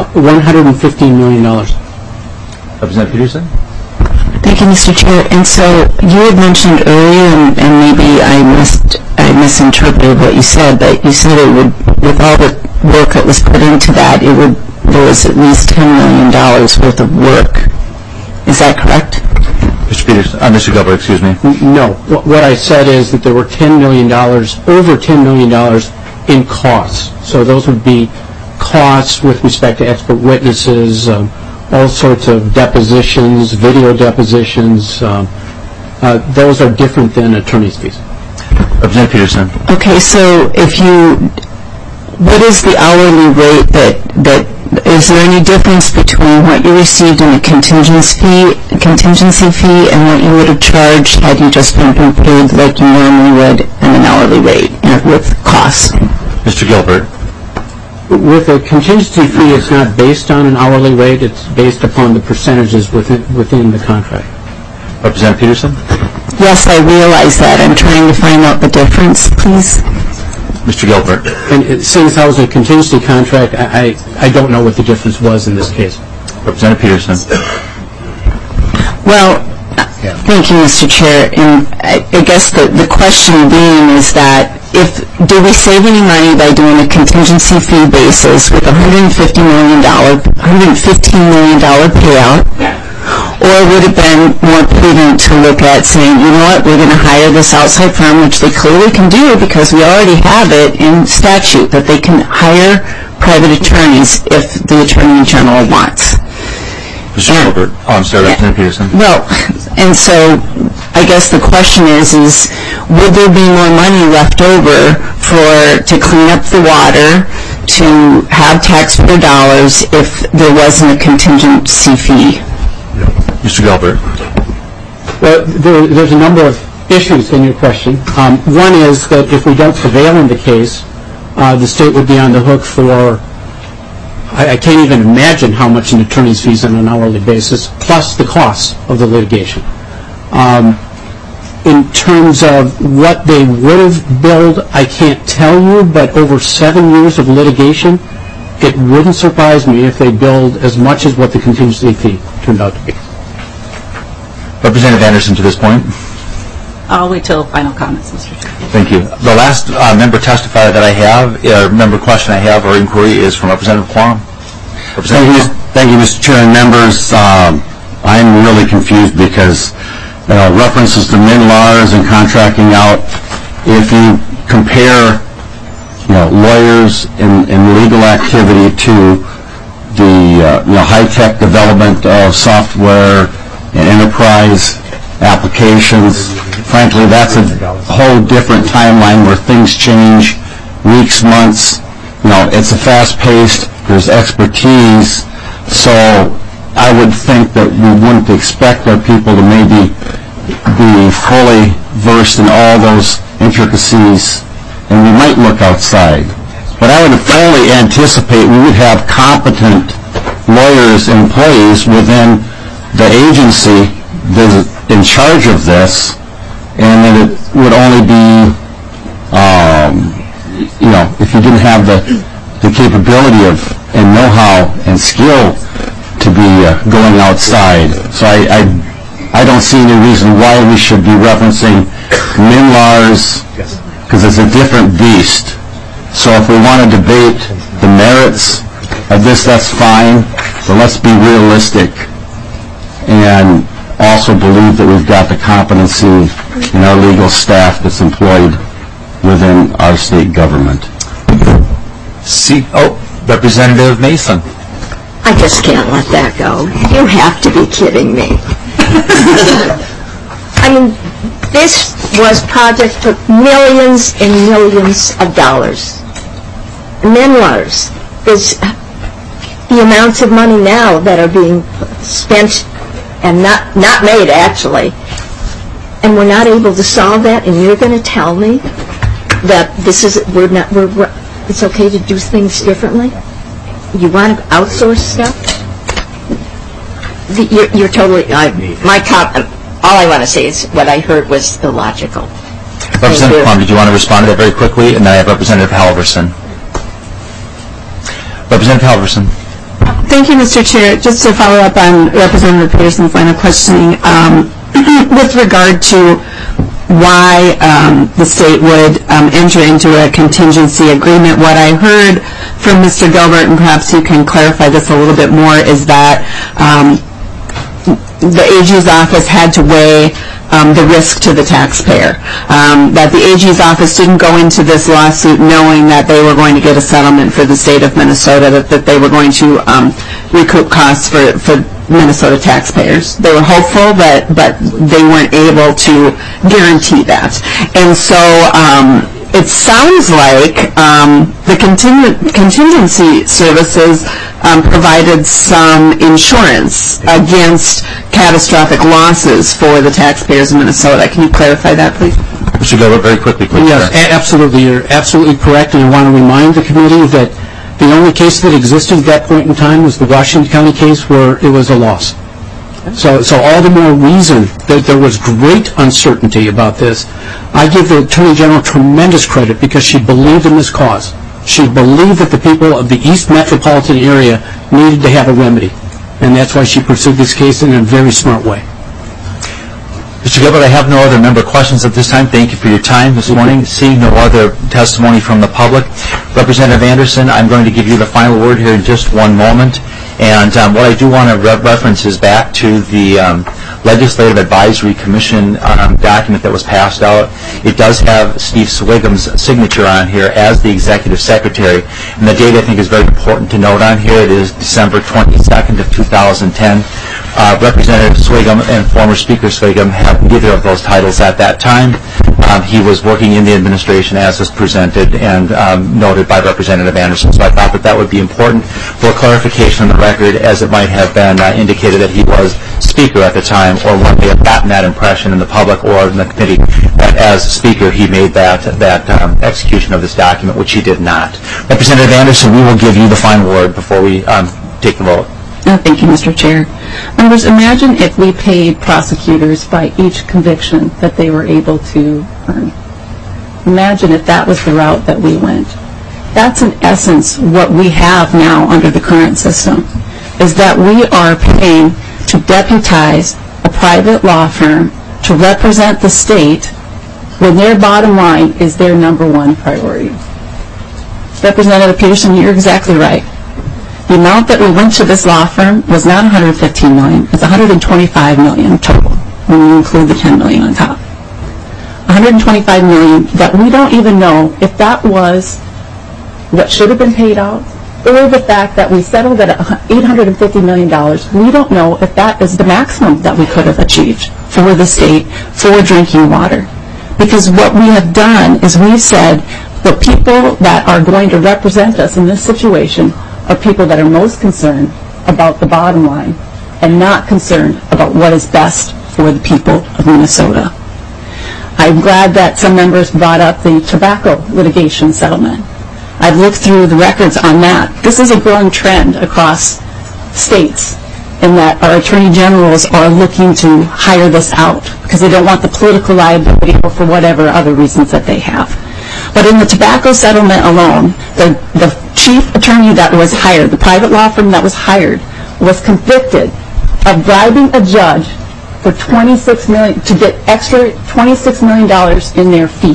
one hundred fifteen million dollars. Representative Peterson? Thank you, Mister Chair. And so you had mentioned earlier, and, and maybe I missed, I misinterpreted what you said, but you said it would, with all the work that was put into that, it would, there was at least ten million dollars worth of work. Is that correct? Mister Peterson, uh, Mister Gilbert, excuse me. No. What, what I said is that there were ten million dollars, over ten million dollars in costs. So those would be costs with respect to expert witnesses, um, all sorts of depositions, video depositions. Um, uh, those are different than attorney's fees. Representative Peterson. Okay, so if you, what is the hourly rate that, that, is there any difference between what you received in a contingency fee, contingency fee and what you would have charged had you just been paid like you normally would in an hourly rate with costs? Mister Gilbert. With a contingency fee, it's not based on an hourly rate. It's based upon the percentages within, within the contract. Representative Peterson. Yes, I realize that. I'm trying to find out the difference, please. Mister Gilbert. And it, since I was a contingency contract, I, I, I don't know what the difference was in this case. Representative Peterson. Well, thank you, Mister Chair. And I, I guess the, the question being is that if, do we save any money by doing a contingency fee basis with a one hundred fifty million dollars, one hundred fifteen million dollars payout? Or would it have been more prudent to look at saying, you know what, we're going to hire this outside firm, which they clearly can do because we already have it in statute that they can hire private attorneys if the Attorney General wants. Mister Gilbert. Oh, I'm sorry, Representative Peterson. Well, and so I guess the question is, is would there be more money left over for to clean up the water, to have taxpayer dollars if there wasn't a contingency fee? Mister Gilbert. Well, there, there's a number of issues in your question. Um, one is that if we don't prevail in the case, uh, the state would be on the hook for, I, I can't even imagine how much an attorney's fees on an hourly basis, plus the costs of the litigation. Um, in terms of what they would have billed, I can't tell you, but over seven years of litigation, it wouldn't surprise me if they billed as much as what the contingency fee turned out to be. Representative Anderson to this point. I'll wait till final comments, Mister Chair. Thank you. The last uh, member testifier that I have, or uh, member question I have or inquiry is from Representative Quorum. Thank you, thank you, Mister Chair and members. Um, I'm really confused because uh, references to min-lars and contracting out, if you compare you know, lawyers in, in legal activity to the uh, you know, high-tech development of software and enterprise applications, frankly, that's a whole different timeline where things change weeks, months. You know, it's a fast-paced, there's expertise, so I would think that we wouldn't expect our people to maybe be fully versed in all those intricacies, and we might look outside. But I would fully anticipate we would have competent lawyers and employees within the agency that is in charge of this, and that it would only be, um, you know, if you didn't have the, the capability of and know-how and skill to be uh, going outside. So I, I, I don't see any reason why we should be referencing min-lars, because it's a different beast. So if we want to debate the merits of this, that's fine, but let's be realistic and also believe that we've got the competency in our legal staff that's employed within our state government. See, oh, Representative Mason. I just can't let that go. You have to be kidding me. I mean, this was project took millions and millions of dollars. Min-lars is the amounts of money now that are being spent and not not made actually, and we're not able to solve that. And you're going to tell me that this is we're not we're, we're it's okay to do things differently? You want to outsource stuff? The, you're, you're totally I, my com- all I want to say is what I heard was illogical. Representative Plum, did you want to respond to that very quickly? And then I have Representative Halverson. Representative Halverson. Thank you, Mister Chair. Just to follow up on Representative Peterson's line of questioning, um, with regard to why um, the state would um, enter into a contingency agreement, what I heard from Mister Gilbert, and perhaps you can clarify this a little bit more, is that um, the A G's office had to weigh um, the risk to the taxpayer. Um, that the A G's office didn't go into this lawsuit knowing that they were going to get a settlement for the state of Minnesota, that, that they were going to um, recoup costs for, for Minnesota taxpayers. They were hopeful, but, but they weren't able to guarantee that. And so um, it sounds like um, the contingent, contingency services um, provided some insurance against catastrophic losses for the taxpayers of Minnesota. Can you clarify that, please? Mister Gilbert, very quickly, please. Yes, a- absolutely. You're absolutely correct, and I want to remind the committee that the only case that existed at that point in time was the Washington County case where it was a loss. So, so all the more reason that there was great uncertainty about this. I give the Attorney General tremendous credit because she believed in this cause. She believed that the people of the East Metropolitan area needed to have a remedy, and that's why she pursued this case in a very smart way. Mister Gilbert, I have no other member questions at this time. Thank you for your time this morning. Seeing no other testimony from the public, Representative Anderson, I'm going to give you the final word here in just one moment. And um, what I do want to re- reference is back to the um, Legislative Advisory Commission um, document that was passed out. It does have Steve Swigham's signature on here as the Executive Secretary. And the date I think is very important to note on here. It is December twenty-second of two thousand ten. Uh, Representative Swigham and former Speaker Swigham have neither of those titles at that time. Um, he was working in the administration as is presented and um, noted by Representative Anderson. So I thought that that would be important for clarification on the record, as it might have been uh, indicated that he was Speaker at the time, or one may have gotten that impression in the public or in the committee that as Speaker he made that, that um, execution of this document, which he did not. Representative Anderson, we will give you the final word before we um, take the vote. Oh, thank you, Mister Chair. Members, imagine if we paid prosecutors by each conviction that they were able to earn. Imagine if that was the route that we went. That's in essence what we have now under the current system, is that we are paying to deputize a private law firm to represent the state when their bottom line is their number one priority. Representative Peterson, you're exactly right. The amount that we went to this law firm was not one hundred fifteen million dollars. It's one hundred twenty-five million dollars total when you include the ten million dollars on top. one hundred twenty-five million dollars that we don't even know if that was what should have been paid out, or the fact that we settled at eight hundred fifty million dollars. We don't know if that is the maximum that we could have achieved for the state for drinking water. Because what we have done is we've said the people that are going to represent us in this situation are people that are most concerned about the bottom line and not concerned about what is best for the people of Minnesota. I'm glad that some members brought up the tobacco litigation settlement. I've looked through the records on that. This is a growing trend across states in that our attorney generals are looking to hire this out because they don't want the political liability or for whatever other reasons that they have. But in the tobacco settlement alone, the, the chief attorney that was hired, the private law firm that was hired, was convicted of bribing a judge for twenty-six million dollars to get extra twenty-six million dollars in their fee.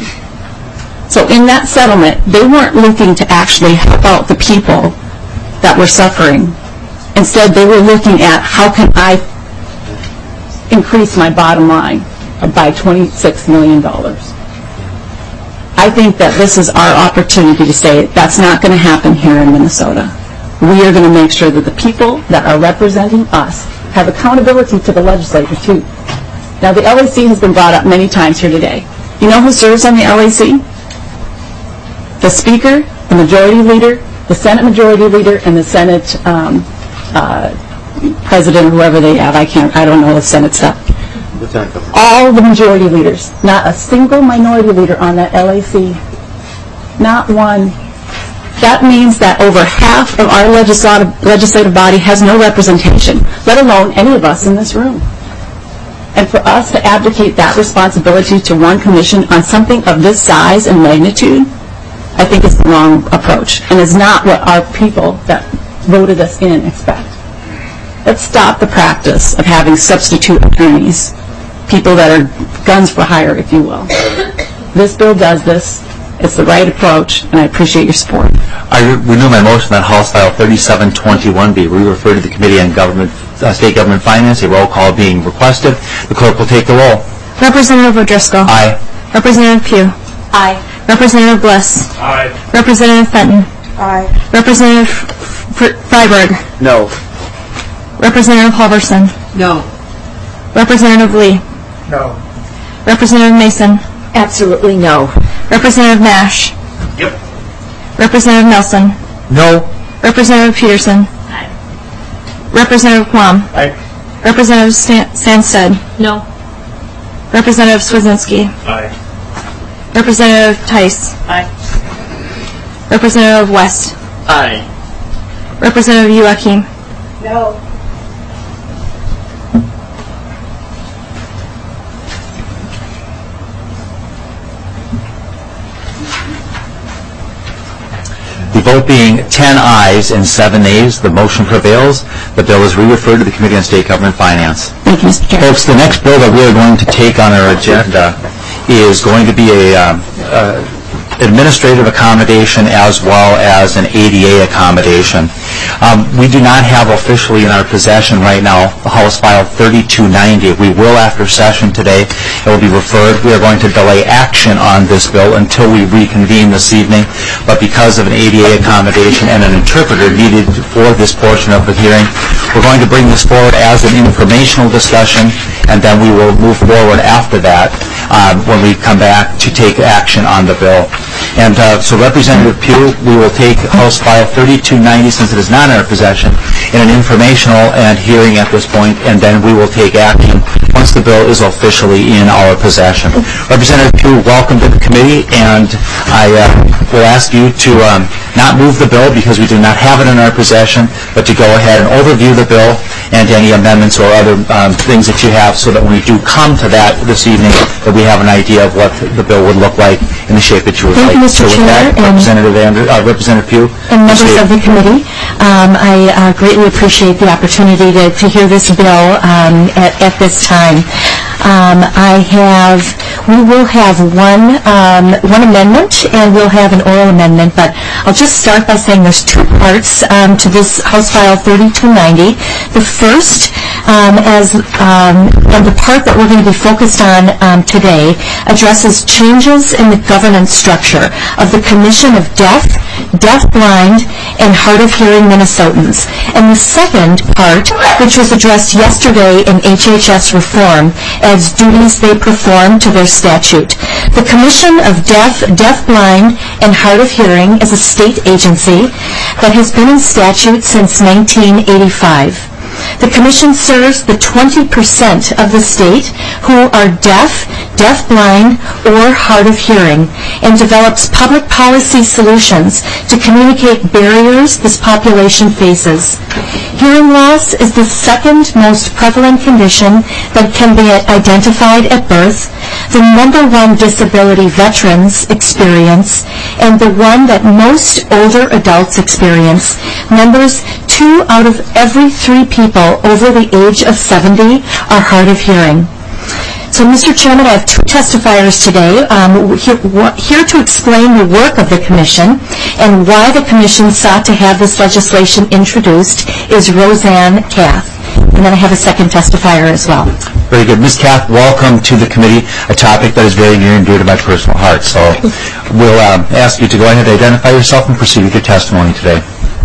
So in that settlement, they weren't looking to actually help out the people that were suffering. Instead, they were looking at how can I increase my bottom line by twenty-six million dollars. I think that this is our opportunity to say that's not going to happen here in Minnesota. We are going to make sure that the people that are representing us have accountability to the legislature too. Now the L A C has been brought up many times here today. You know who serves on the L A C? The Speaker, the Majority Leader, the Senate Majority Leader, and the Senate um, uh, President, whoever they have. I can't, I don't know the Senate stuff. All the majority leaders, not a single minority leader on that L A C, not one. That means that over half of our legislative, legislative body has no representation, let alone any of us in this room. And for us to abdicate that responsibility to one commission on something of this size and magnitude, I think is the wrong approach, and is not what our people that voted us in and expect. Let's stop the practice of having substitute attorneys, people that are guns for hire, if you will. This bill does this. It's the right approach, and I appreciate your support. I renew my motion that House File thirty-seven twenty-one be re-referred to the Committee on Government, uh, State Government Finance, a roll call being requested. The clerk will take the roll. Representative O'Driscoll. Aye. Representative Pugh. Aye. Representative Bliss. Aye. Representative Fenton. Aye. Representative Fr- Freiberg. No. Representative Halverson. No. Representative Lee. No. Representative Mason. Absolutely no. Representative Nash. Yep. Representative Nelson. No. Representative Peterson. Representative Quam. Aye. Representative Stan- Sandsted. No. Representative Swazinski. Aye. Representative Tice. Aye. Representative West. Aye. Representative Joachim. No. The vote being ten ayes and seven nays, the motion prevails. The bill is re-referred to the Committee on State Government Finance. Thank you, Mister Chair. Folks, the next bill that we are going to take on our agenda is going to be a um, uh, administrative accommodation as well as an A D A accommodation. Um, we do not have officially in our possession right now House File thirty-two ninety. We will after session today. It will be referred. We are going to delay action on this bill until we reconvene this evening. But because of an A D A accommodation and an interpreter needed for this portion of the hearing, we're going to bring this forward as an informational discussion, and then we will move forward after that um, when we come back to take action on the bill. And uh, so Representative Pugh, we will take House File thirty-two ninety, since it is not in our possession, in an informational and hearing at this point, and then we will take action once the bill is officially in our possession. Representative Pugh, welcome to the committee, and I uh, will ask you to um, not move the bill because we do not have it in our possession, but to go ahead and overview the bill and any amendments or other um, things that you have, so that when we do come to that this evening, that we have an idea of what the bill would look like in the shape that you would Thank like. you, Mister So with Chair, that, and- Representative, Andrew, uh, Representative Pugh. and members proceed. of the committee. Um, I uh, greatly appreciate the opportunity to, to hear this bill um, at, at this time. Um, I have, we will have one um, one amendment, and we'll have an oral amendment, but I'll just start by saying there's two parts um, to this House File thirty-two ninety. The first, um, as um, and the part that we're going to be focused on um, today, addresses changes in the governance structure of the Commission of Deaf, Deafblind, and Hard of Hearing Minnesotans. And the second part, which was addressed yesterday in H H S reform, as duties they perform to their statute. The Commission of Deaf, Deafblind, and Hard of Hearing is a state agency that has been in statute since nineteen eighty-five. The Commission serves the twenty percent of the state who are deaf, deafblind, or hard of hearing, and develops public policy solutions to communicate barriers this population faces. Hearing loss is the second most prevalent condition that can be identified at birth, the number one disability veterans experience, and the one that most older adults experience. Members, two out of every three people over the age of seventy are hard of hearing. So, Mister Chairman, I have two testifiers today um, here, here to explain the work of the Commission and why the Commission sought to have this legislation introduced is Roseanne Kath. And then I have a second testifier as well. Very good. Miz Kath, welcome to the committee, a topic that is very near and dear to my personal heart. So we'll um, ask you to go ahead and identify yourself and proceed with your testimony today.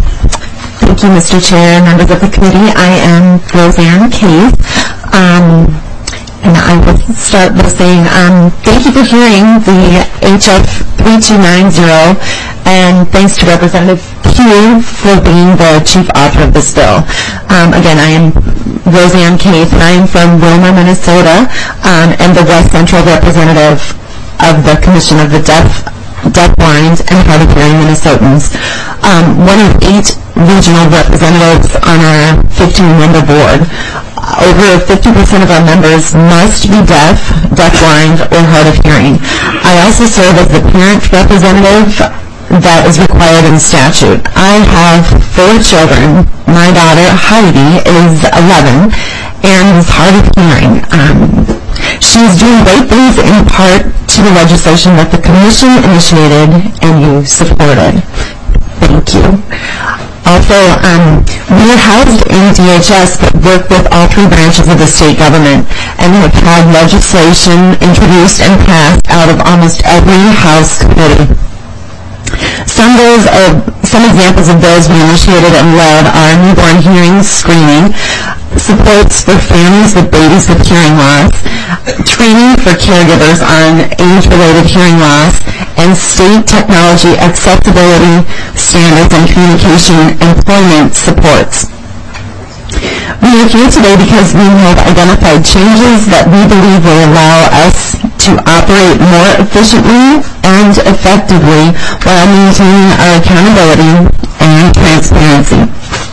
Thank you, Mister Chair, members of the committee. I am Roseanne Cave. Um, and I will start by saying um, thank you for hearing the H F thirty-two ninety, and thanks to Representative Pugh for being the chief author of this bill. Um, again, I am Roseanne Cave, and I am from Wilmer, Minnesota, um, and the West Central representative of the Commission of the Deaf, Deafblind, and Hard of Hearing Minnesotans. Um, one of eight regional representatives on our fifteen-member board. Over fifty percent of our members must be deaf, deafblind, or hard of hearing. I also serve as the parent representative that is required in statute. I have four children. My daughter, Heidi, is eleven and is hard of hearing. Um, she's doing great things in part to the legislation that the Commission initiated and you supported. Thank you. Also, um, we are housed in D H S but work with all three branches of the state government and have had legislation introduced and passed out of almost every House committee. Some, bills of, some examples of bills we initiated and led are newborn hearing screening, supports for families with babies with hearing loss, training for caregivers on age-related hearing loss, and state technology accessibility standards and communication employment supports. We are here today because we have identified changes that we believe will allow us to operate more efficiently and effectively while maintaining our accountability and transparency.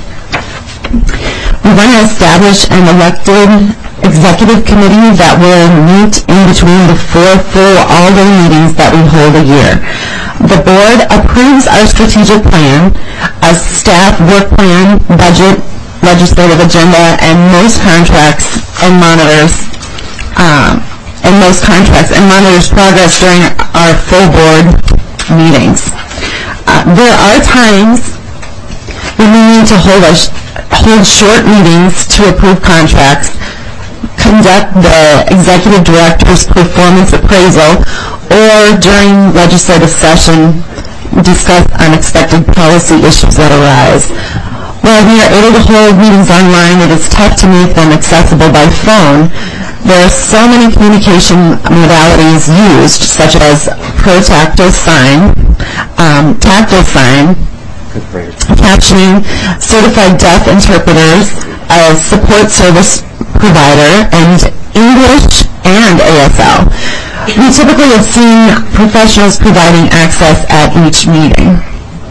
We want to establish an elected executive committee that will meet in between the four full all-day meetings that we hold a year. The board approves our strategic plan, a staff work plan, budget, legislative agenda, and most contracts and monitors um, and most contracts and monitors progress during our full board meetings. Uh, there are times when we need to hold a hold short meetings to approve contracts, conduct the executive director's performance appraisal, or during legislative session, discuss unexpected policy issues that arise. While we are able to hold meetings online, it is tough to make them accessible by phone. There are so many communication modalities used, such as pro-tactile sign, um, tactile sign, captioning, certified deaf interpreters, a support service provider, and English and A S L. We typically have seen professionals providing access at each meeting.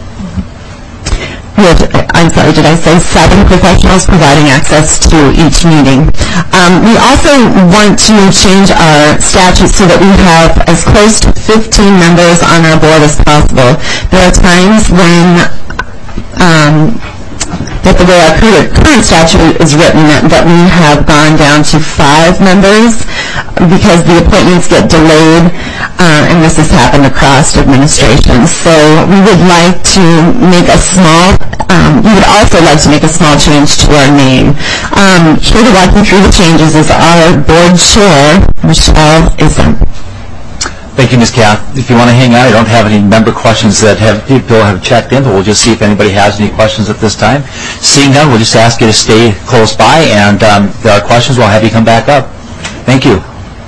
We have, I'm sorry, did I say seven professionals providing access to each meeting? Um, we also want to change our statute so that we have as close to fifteen members on our board as possible. There are times when um, that the way our current, current statute is written, that, that we have gone down to five members because the appointments get delayed, uh, and this has happened across administrations. So we would like to make a small, um, we would also like to make a small change to our name. Um, here to walk you through the changes is our board chair, Michelle Ism. Thank you, Miz Kath. If you want to hang on, I don't have any member questions that have people have checked in, but we'll just see if anybody has any questions at this time. Seeing none, we'll just ask you to stay close by, and um, if there are questions, we'll have you come back up. Thank you.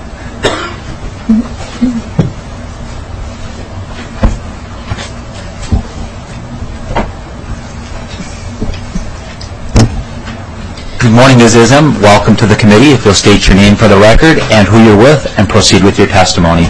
Good morning, Miz Ism. Welcome to the committee. If you'll state your name for the record and who you're with, and proceed with your testimony.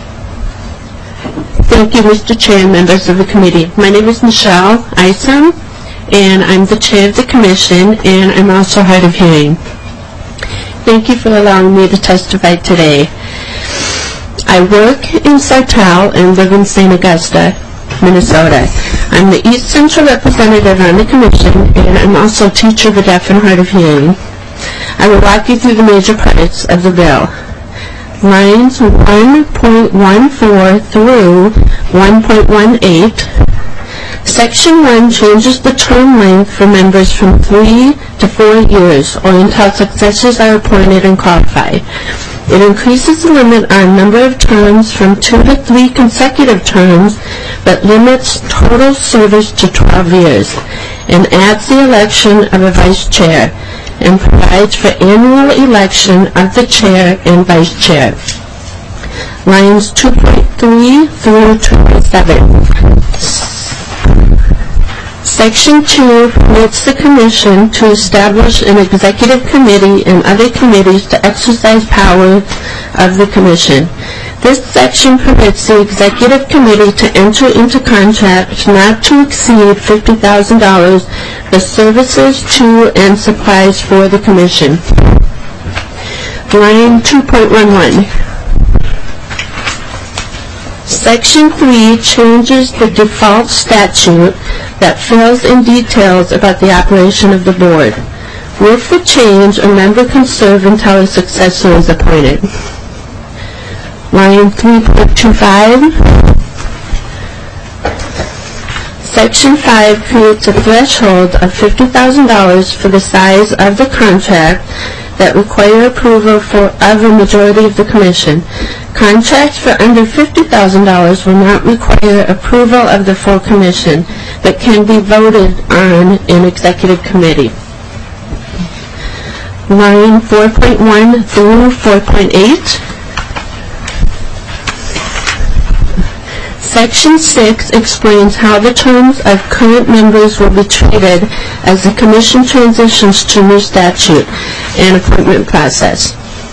Thank you, Mister Chair and members of the committee. My name is Michelle Isom, and I'm the chair of the commission, and I'm also hard of hearing. Thank you for allowing me to testify today. I work in Sartell and live in Saint Augusta, Minnesota. I'm the East Central representative on the commission, and I'm also a teacher of the deaf and hard of hearing. I will walk you through the major parts of the bill. Lines one point one four through one point one eight. Section one changes the term length for members from three to four years or until successors are appointed and qualified. It increases the limit on number of terms from two to three consecutive terms, but limits total service to twelve years, and adds the election of a vice chair, and provides for annual election of the chair and vice chair. Lines two point three through two point seven. Section two permits the Commission to establish an executive committee and other committees to exercise power of the Commission. This section permits the executive committee to enter into contracts not to exceed fifty thousand dollars for services to and supplies for the Commission. Line two point one one. Section three changes the default statute that fills in details about the operation of the board. With the change, a member can serve until a successor is appointed. Line three point two five. Section five creates a threshold of fifty thousand dollars for the size of the contract that require approval for of a majority of the commission. Contracts for under fifty thousand dollars will not require approval of the full commission, but can be voted on in executive committee. Line four point one through four point eight. Section six explains how the terms of current members will be treated as the commission transitions to new statute and appointment process.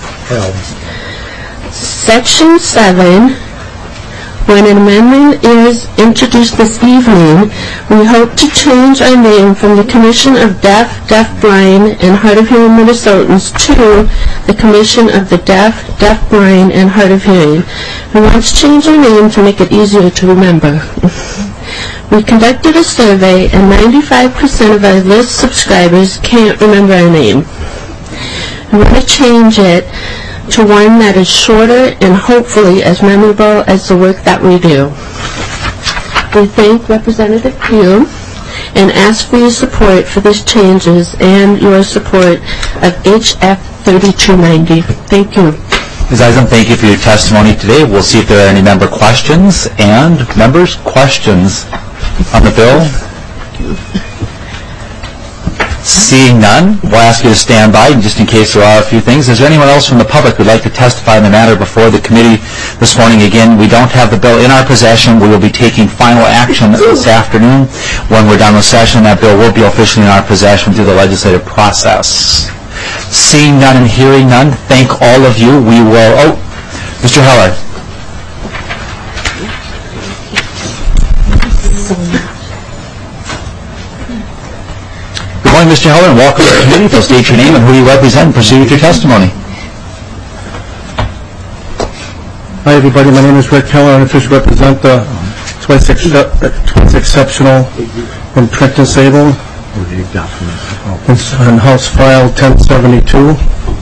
Section seven, when an amendment is introduced this evening, we hope to change our name from the Commission of Deaf, Deafblind, and Hard of Hearing Minnesotans to the Commission of the Deaf, Deafblind, and Hard of Hearing. We want to change our name to make it easier to remember. We conducted a survey, and ninety-five percent of our list subscribers can't remember our name. We want to change it to one that is shorter and hopefully as memorable as the work that we do. We thank Representative Pugh and ask for your support for these changes and your support of H F thirty-two ninety. Thank you. Miz Eisen, thank you for your testimony today. We'll see if there are any member questions. And members, questions on the bill? Seeing none, we'll ask you to stand by just in case there are a few things. Is there anyone else from the public who would like to testify in the matter before the committee this morning? Again, we don't have the bill in our possession. We will be taking final action this afternoon. When we're done with session, that bill will be officially in our possession through the legislative process. Seeing none and hearing none, thank all of you. We will... Oh, Mister Heller. Good morning, Mister Heller, and welcome to the committee. Please state your name and who you represent and proceed with your testimony. Hi, everybody. My name is Rick Heller, and I officially represent the twice, ex twice exceptional and print disabled. It's on House File ten seventy-two.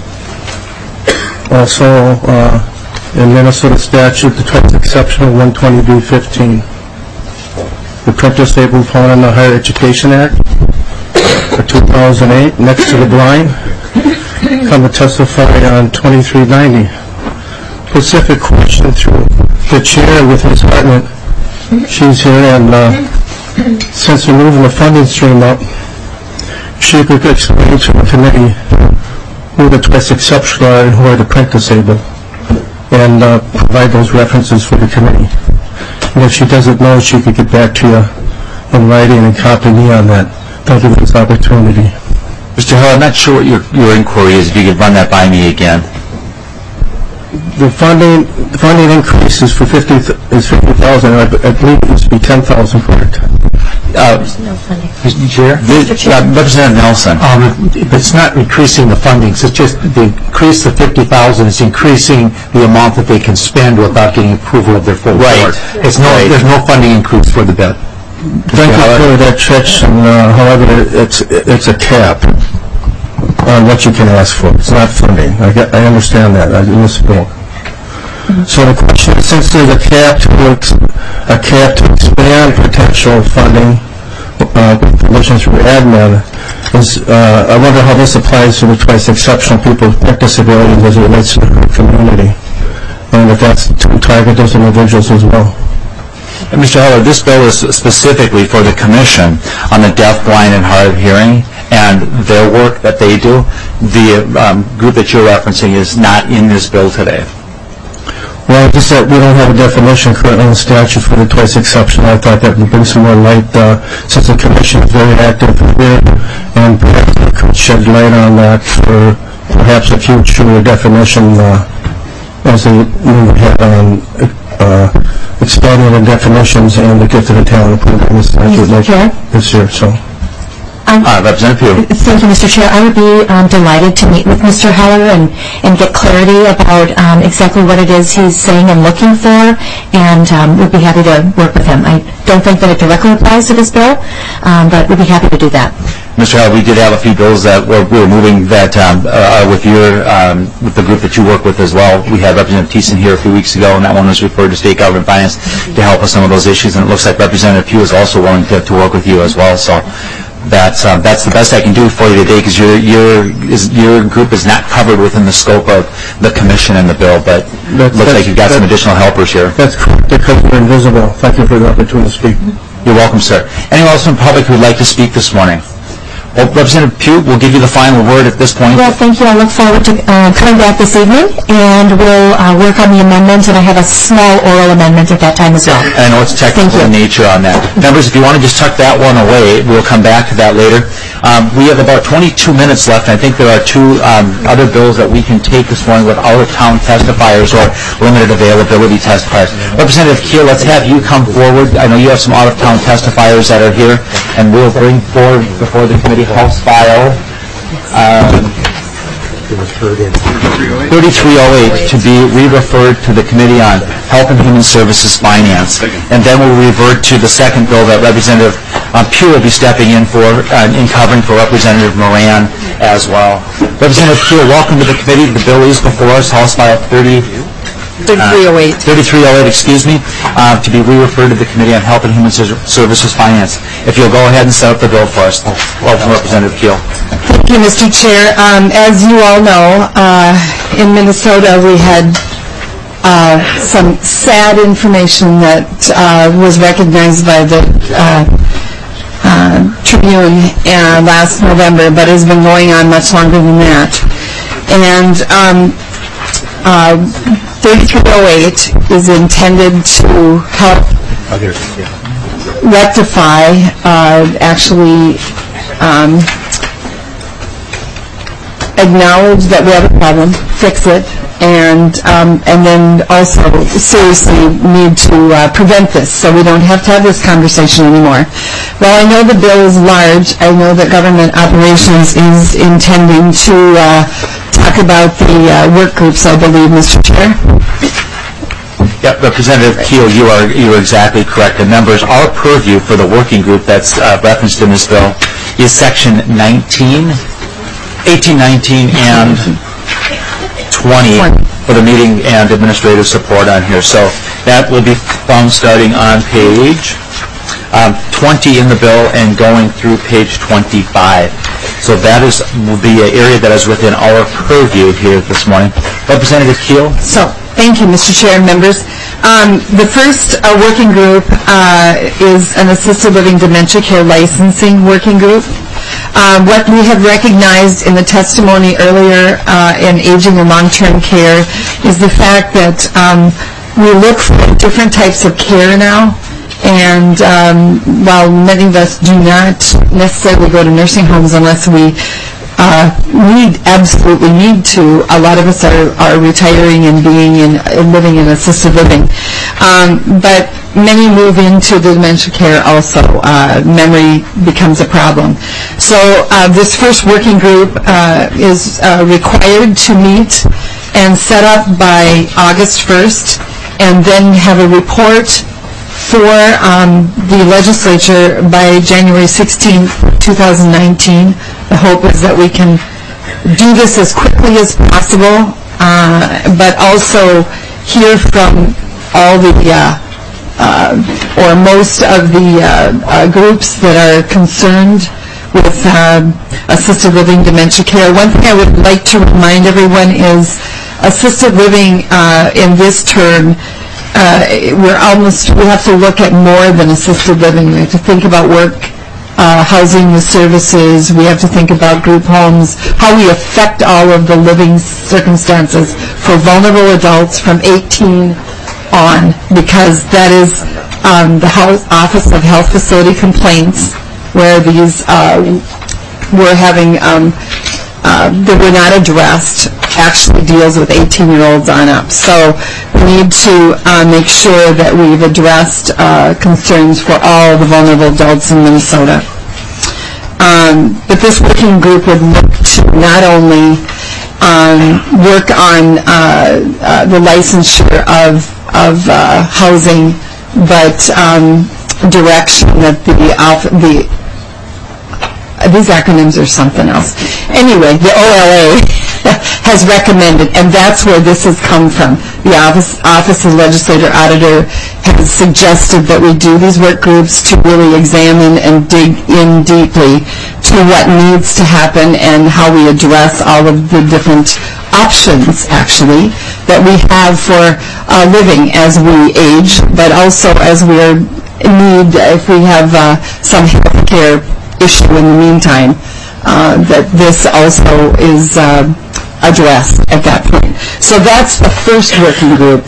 Also, uh, in Minnesota statute, the twice exceptional one twenty B fifteen. The print disabled fall in the Higher Education Act for two thousand eight, next to the blind. Come to testify on twenty-three ninety. Specific question through the chair with Miz Hartnett. She's here, and uh, since we're moving the funding stream up, she could explain to the committee who the twice exceptional are and who are the print disabled, and uh, provide those references for the committee. And if she doesn't know, she could get back to you in writing and copy me on that. Thank you for this opportunity. Mister Heller, I'm not sure what your, your inquiry is. If you could run that by me again. The funding, the funding increase is for fifty is fifty thousand. I, I believe it used to be ten thousand for it. Uh, no funding. Mister Chair? Mister Chair. Uh, Representative Nelson. Um, it's not increasing the funding. It's just the increase the fifty thousand is increasing the amount that they can spend without getting approval of their full right. board. It's no, right. There's no funding increase for the bill. Thank you for that, Church. And, uh, however, it's it's a cap on what you can ask for. It's not funding. I, get, I understand that. I misspoke. So the question is, since there's a cap to a cap to expand potential funding uh, with permissions from admin, is uh, I wonder how this applies to the twice exceptional people with disabilities as it relates to the community, and if that's to target those individuals as well. And Mister Heller, this bill is specifically for the Commission on the Deaf, Blind, and Hard of Hearing and their work that they do. The um, group that you're referencing is not in this bill today. Well, just that we don't have a definition currently in the statute for the twice exceptional. I thought that would bring some more light, uh, since the Commission is very active here, and perhaps we could shed light on that for perhaps a future definition uh, as they move ahead on uh, expanding the definitions and the gift of the talent program in the statute like this year. So. Uh, Uh, Representative Pugh. Thank you, Mister Chair. I would be um, delighted to meet with Mister Heller and, and get clarity about um, exactly what it is he's saying and looking for, and um, would be happy to work with him. I don't think that it directly applies to this bill, um, but would be happy to do that. Mister Heller, we did have a few bills that were, we were moving that um, uh, with your, um, with the group that you work with as well. We had Representative Thiessen here a few weeks ago, and that one was referred to State Government Finance to help with some of those issues, and it looks like Representative Pugh is also willing to, to work with you as well. So that's um, that's the best I can do for you today, because your your is, your group is not covered within the scope of the commission and the bill, but it looks like you've got some additional helpers here. That's correct, because we're invisible. Thank you for the opportunity to speak. You're welcome, sir. Anyone else from the public who would like to speak this morning? Well, Representative Pugh, we'll give you the final word at this point. Well, thank you. I look forward to uh, coming back this evening, and we'll uh, work on the amendment, and I have a small oral amendment at that time as well. I know it's technical in nature on that. Members, if you want to just tuck that one away, we'll come back to that later. Um, we have about twenty-two minutes left, and I think there are two um, other bills that we can take this morning with out-of-town testifiers or limited availability testifiers. Representative Keel, let's have you come forward. I know you have some out-of-town testifiers that are here, and we'll bring forward before the committee House File um, thirty-three oh eight to be re-referred to the Committee on Health and Human Services Finance. And then we'll revert to the second bill that Representative um, Pugh will be stepping in for, uh, in covering for Representative Moran as well. Representative Pugh, welcome to the committee. The bill is before us, House File thirty. thirty-three oh eight. thirty-three oh eight, excuse me, uh, to be re-referred to the Committee on Health and Human Services Finance. If you'll go ahead and set up the bill for us. Welcome, Representative Keel. Thank you, Mister Chair. Um, as you all know, uh, in Minnesota we had uh, some sad information that uh, was recognized by the uh, uh, Tribune uh, last November, but has been going on much longer than that. And um, uh, thirty-three oh eight is intended to help rectify, uh, actually um, acknowledge that we have a problem, fix it, and um, and then also seriously need to uh, prevent this so we don't have to have this conversation anymore. While I know the bill is large, I know that Government Operations is intending to uh, talk about the uh, work groups, I believe, Mister Chair. Yep, Representative Keel, you are you are exactly correct. The members, our purview for the working group that's uh, referenced in this bill is Section nineteen, eighteen, nineteen, and twenty for the meeting and administrative support on here. So that will be found starting on page um, twenty in the bill and going through page twenty-five. So that is will be an area that is within our purview here this morning. Representative Keel? So, thank you, Mister Chair and members. Um, the first uh, working group uh, is an assisted living dementia care licensing working group. Uh, what we have recognized in the testimony earlier uh, in aging and long-term care is the fact that um, we look for different types of care now. And um, while many of us do not necessarily go to nursing homes unless we uh, need, absolutely need to, a lot of us are, are retiring and being in, and living in assisted living. Um, but many move into the dementia care also. Uh, memory becomes a problem. So uh, this first working group uh, is uh, required to meet and set up by August first, and then have a report for um, the legislature by January sixteenth, two thousand nineteen. The hope is that we can do this as quickly as possible, uh, but also hear from all the, uh, uh, or most of the uh, uh, groups that are concerned with uh, assisted living dementia care. One thing I would like to remind everyone is assisted living uh, in this term, Uh, we're almost, we have to look at more than assisted living. We have to think about work, uh, housing with services. We have to think about group homes, how we affect all of the living circumstances for vulnerable adults from eighteen on, because that is um, the House, Office of Health Facility Complaints, where these uh, were having, um, uh, that were not addressed, actually deals with eighteen-year-olds on up. So we need to uh, make sure that we've addressed uh, concerns for all the vulnerable adults in Minnesota. Um, um, but this working group would look to not only um, work on uh, uh, the licensure of, of uh, housing, but um, direction that the, the these acronyms are something else. Anyway, the O L A has recommended, and that's where this has come from. The Office, Office of Legislator Auditor has suggested that we do these work groups to really examine and dig in deeply to what needs to happen and how we address all of the different options, actually, that we have for uh, living as we age, but also as we're in need, if we have uh, some health care issue in the meantime, uh, that this also is uh, addressed at that point. So that's the first working group.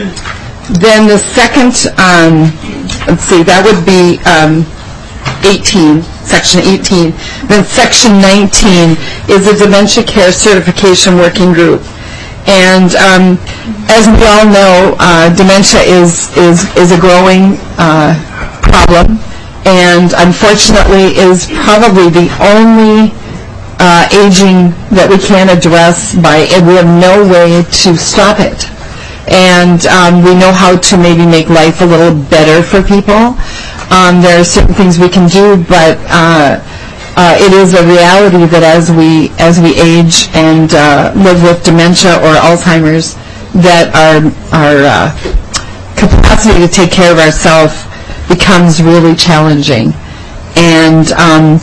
Then the second, um, let's see, that would be um, eighteen, section eighteen. Then section nineteen is a dementia care certification working group. And um, as we all know, uh, dementia is, is, is a growing uh, problem, and unfortunately is probably the only uh, aging that we can address by, and we have no way to stop it. And um, we know how to maybe make life a little better for people. Um, there are certain things we can do, but uh, uh, it is a reality that as we as we age and uh, live with dementia or Alzheimer's, that our our uh, capacity to take care of ourselves becomes really challenging. And um,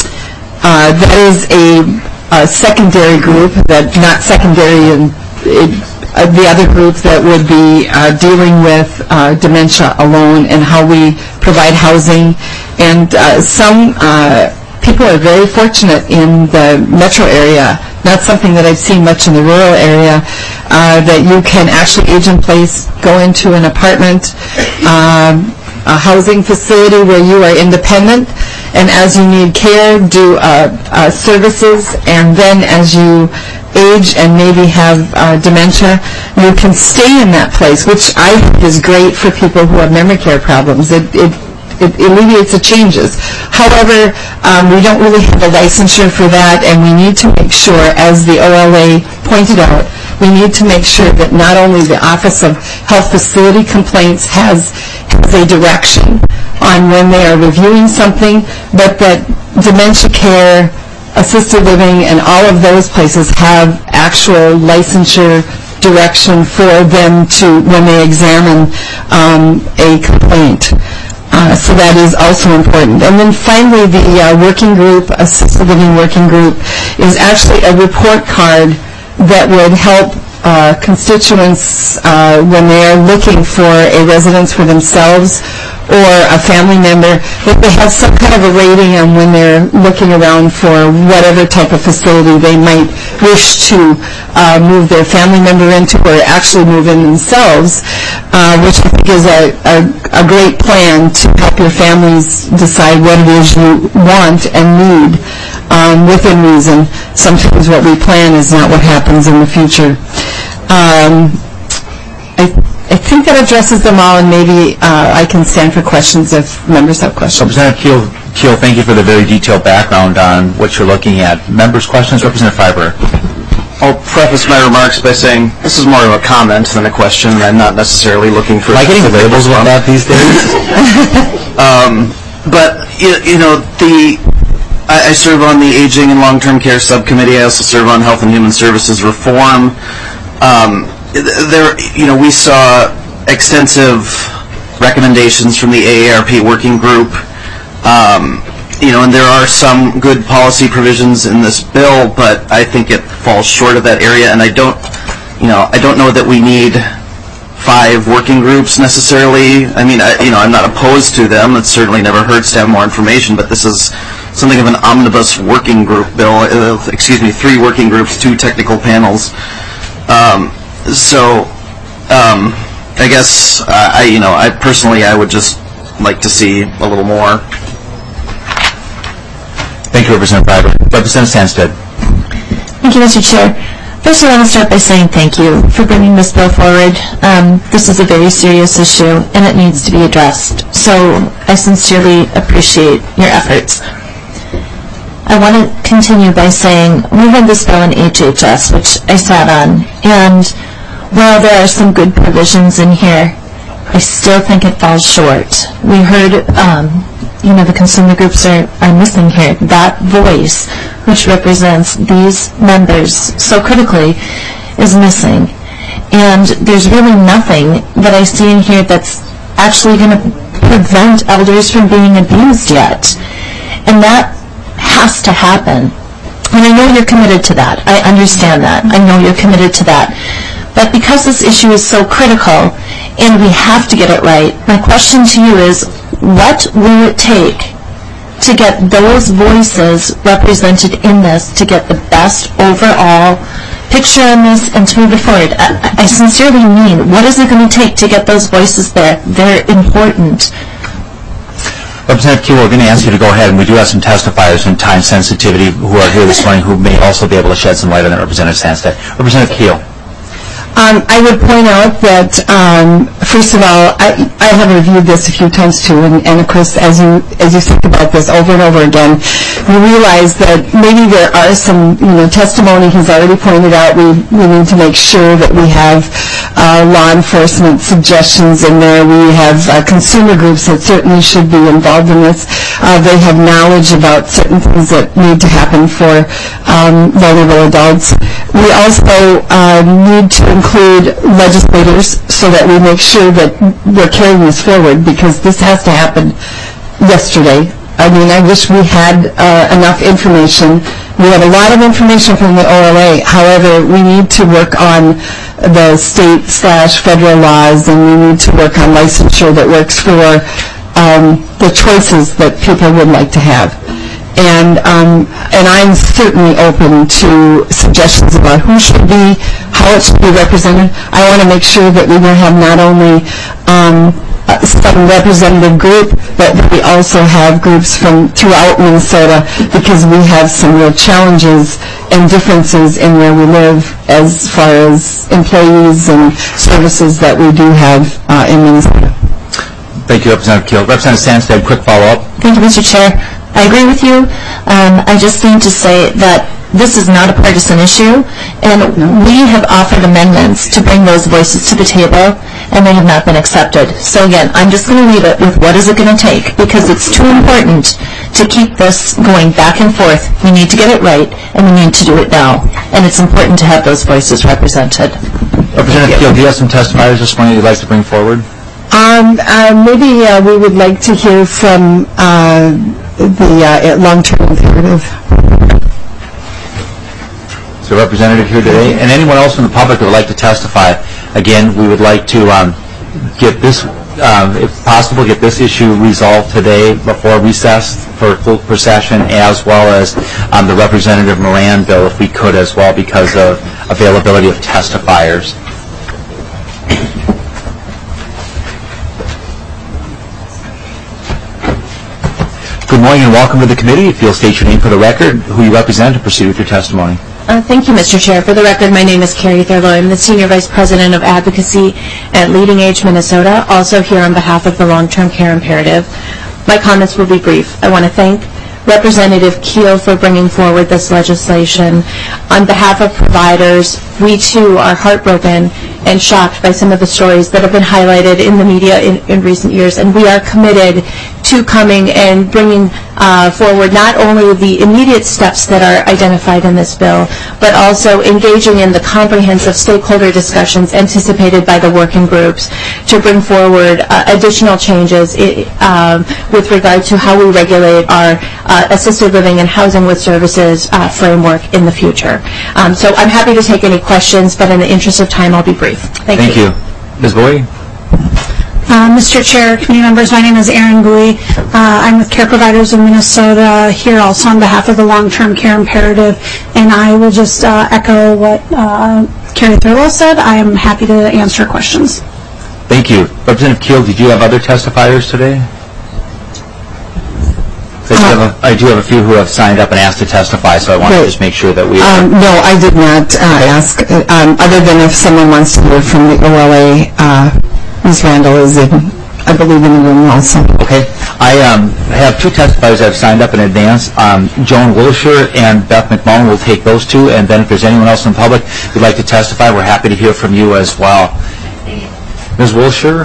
uh, that is a, a secondary group, that not secondary in it, uh, the other group that would be uh, dealing with uh, dementia alone and how we provide housing. And uh, some uh, people are very fortunate in the metro area, not something that I've seen much in the rural area, uh, that you can actually age in place, go into an apartment, um, a housing facility where you are independent, and as you need care, do uh, uh, services, and then as you age and maybe have uh, dementia, you can stay in that place, which I think is great for people who have memory care problems. It, it, it alleviates the changes. However, um, we don't really have a licensure for that, and we need to make sure, as the O L A pointed out, we need to make sure that not only the Office of Health Facility Complaints has, has a direction on when they are reviewing something, but that dementia care, assisted living, and all of those places have actual licensure direction for them to, when they examine um, a complaint. Uh, so that is also important. And then finally, the uh, working group, assisted living working group, is actually a report card that would help uh, constituents uh, when they are looking for a residence for themselves or a family member, that they have some kind of a rating on when they're looking around for whatever type of facility they might wish to uh, move their family member into or actually move in themselves, uh, which I think is a, a, a great plan to help your families decide what it is you want and need um, within reason. Sometimes what we plan is not what happens in the future. Um, I, I think that addresses them all, and maybe uh, I can stand for questions if members have questions. Representative Keel, Keel, thank you for the very detailed background on what you're looking at. Members' questions? Representative Freiberg. I'll preface my remarks by saying this is more of a comment than a question. I'm not necessarily looking for... Am I getting labels with that these days? um, but, you, you know, the... I, I serve on the Aging and Long-Term Care Subcommittee. I also serve on Health and Human Services Reform. Um, there, you know, we saw extensive recommendations from the A A R P working group. Um, you know, and there are some good policy provisions in this bill, but I think it falls short of that area. And I don't, you know, I don't know that we need five working groups necessarily. I mean, I, you know, I'm not opposed to them. It certainly never hurts to have more information, but this is something of an omnibus working group bill. Uh, excuse me, three working groups, two technical panels. Um, so, um, I guess, uh, I, you know, I personally, I would just like to see a little more. Thank you, Representative Freiberg. Representative Sandstead. Thank you, Mister Chair. First, I want to start by saying thank you for bringing this bill forward. Um, this is a very serious issue, and it needs to be addressed. So, I sincerely appreciate your efforts. I want to continue by saying we had this bill in H H S, which I sat on, and while there are some good provisions in here, I still think it falls short. We heard, um, you know, the consumer groups are, are missing here. That voice, which represents these members so critically, is missing. And there's really nothing that I see in here that's actually going to prevent elders from being abused yet. And that has to happen. And I know you're committed to that. I understand that. I know you're committed to that. But because this issue is so critical and we have to get it right, my question to you is, what will it take to get those voices represented in this to get the best overall picture on this and to move it forward? I, I sincerely mean, what is it going to take to get those voices there? They're important. Representative Kuehl, we're going to ask you to go ahead, and we do have some testifiers from time sensitivity who are here this morning who may also be able to shed some light on that. Representative Sandstead. Representative Kuehl. Um, I would point out that, um, first of all, I, I have reviewed this a few times too, and, and of course, as you as you think about this over and over again, you realize that maybe there are some, you know, testimony he's already pointed out. We we need to make sure that we have uh, law enforcement suggestions in there. We have uh, consumer groups that certainly should be involved in this. Uh, they have knowledge about certain things that need to happen for um, vulnerable adults. We also uh, need to include legislators so that we make sure that we're carrying this forward, because this has to happen yesterday. I mean, I wish we had uh, enough information. We have a lot of information from the O L A. However, we need to work on the state slash federal laws, and we need to work on licensure that works for um, the choices that people would like to have. And um, and I'm certainly open to suggestions about who should be, how it should be represented. I want to make sure that we will have not only um, some representative group, but we also have groups from throughout Minnesota, because we have some real challenges and differences in where we live as far as employees and services that we do have uh, in Minnesota. Thank you, Representative Kuehl. Representative Sandstead, quick follow-up. Thank you, Mister Chair. I agree with you. Um, I just need to say that this is not a partisan issue, and we have offered amendments to bring those voices to the table, and they have not been accepted. So again, I'm just going to leave it with what is it going to take, because it's too important to keep this going back and forth. We need to get it right, and we need to do it now. And it's important to have those voices represented. Representative Kuehl, do you have some testifiers this morning you'd like to bring forward? Um, uh, maybe uh, we would like to hear from uh, the uh, long-term imperative. So, representative here today, and anyone else from the public who would like to testify. Again, we would like to um, get this, um, if possible, get this issue resolved today before recess for for session, as well as um, the Representative Moran bill, if we could, as well, because of availability of testifiers. Good morning and welcome to the committee. If you'll state your name for the record, who you represent, and proceed with your testimony. Uh, thank you, Mister Chair. For the record, my name is Carrie Thurlow. I'm the Senior Vice President of Advocacy at Leading Age Minnesota, also here on behalf of the Long-Term Care Imperative. My comments will be brief. I want to thank Representative Kuehl for bringing forward this legislation. On behalf of providers, we too are heartbroken and shocked by some of the stories that have been highlighted in the media in, in recent years, and we are committed to coming and bringing uh, forward not only the immediate steps that are identified in this bill, but also engaging in the comprehensive stakeholder discussions anticipated by the working groups to bring forward uh, additional changes I, um, with regard to how we regulate our uh, assisted living and housing with services uh, framework in the future. Um, so I'm happy to take any questions, but in the interest of time, I'll be brief. Thank, Thank you. you. Miz Bowie? Uh, Mister Chair, committee members, my name is Erin Bowie. Uh, I'm with Care Providers of Minnesota, here also on behalf of the Long-Term Care Imperative, and I will just uh, echo what uh, Carrie Thurlow said. I am happy to answer questions. Thank you. Representative Kuehl, did you have other testifiers today? So I, do have a, I do have a few who have signed up and asked to testify, so I want to just make sure that we... Um, no, I did not uh, okay. ask, um, other than if someone wants to hear from the O L A, uh, Miz Randall is in, I believe, in the room also. Okay. I um, have two testifiers I've signed up in advance. Um, Joan Wilshire and Beth McMullen will take those two, and then if there's anyone else in the public who'd like to testify, we're happy to hear from you as well. Miz Wilshire?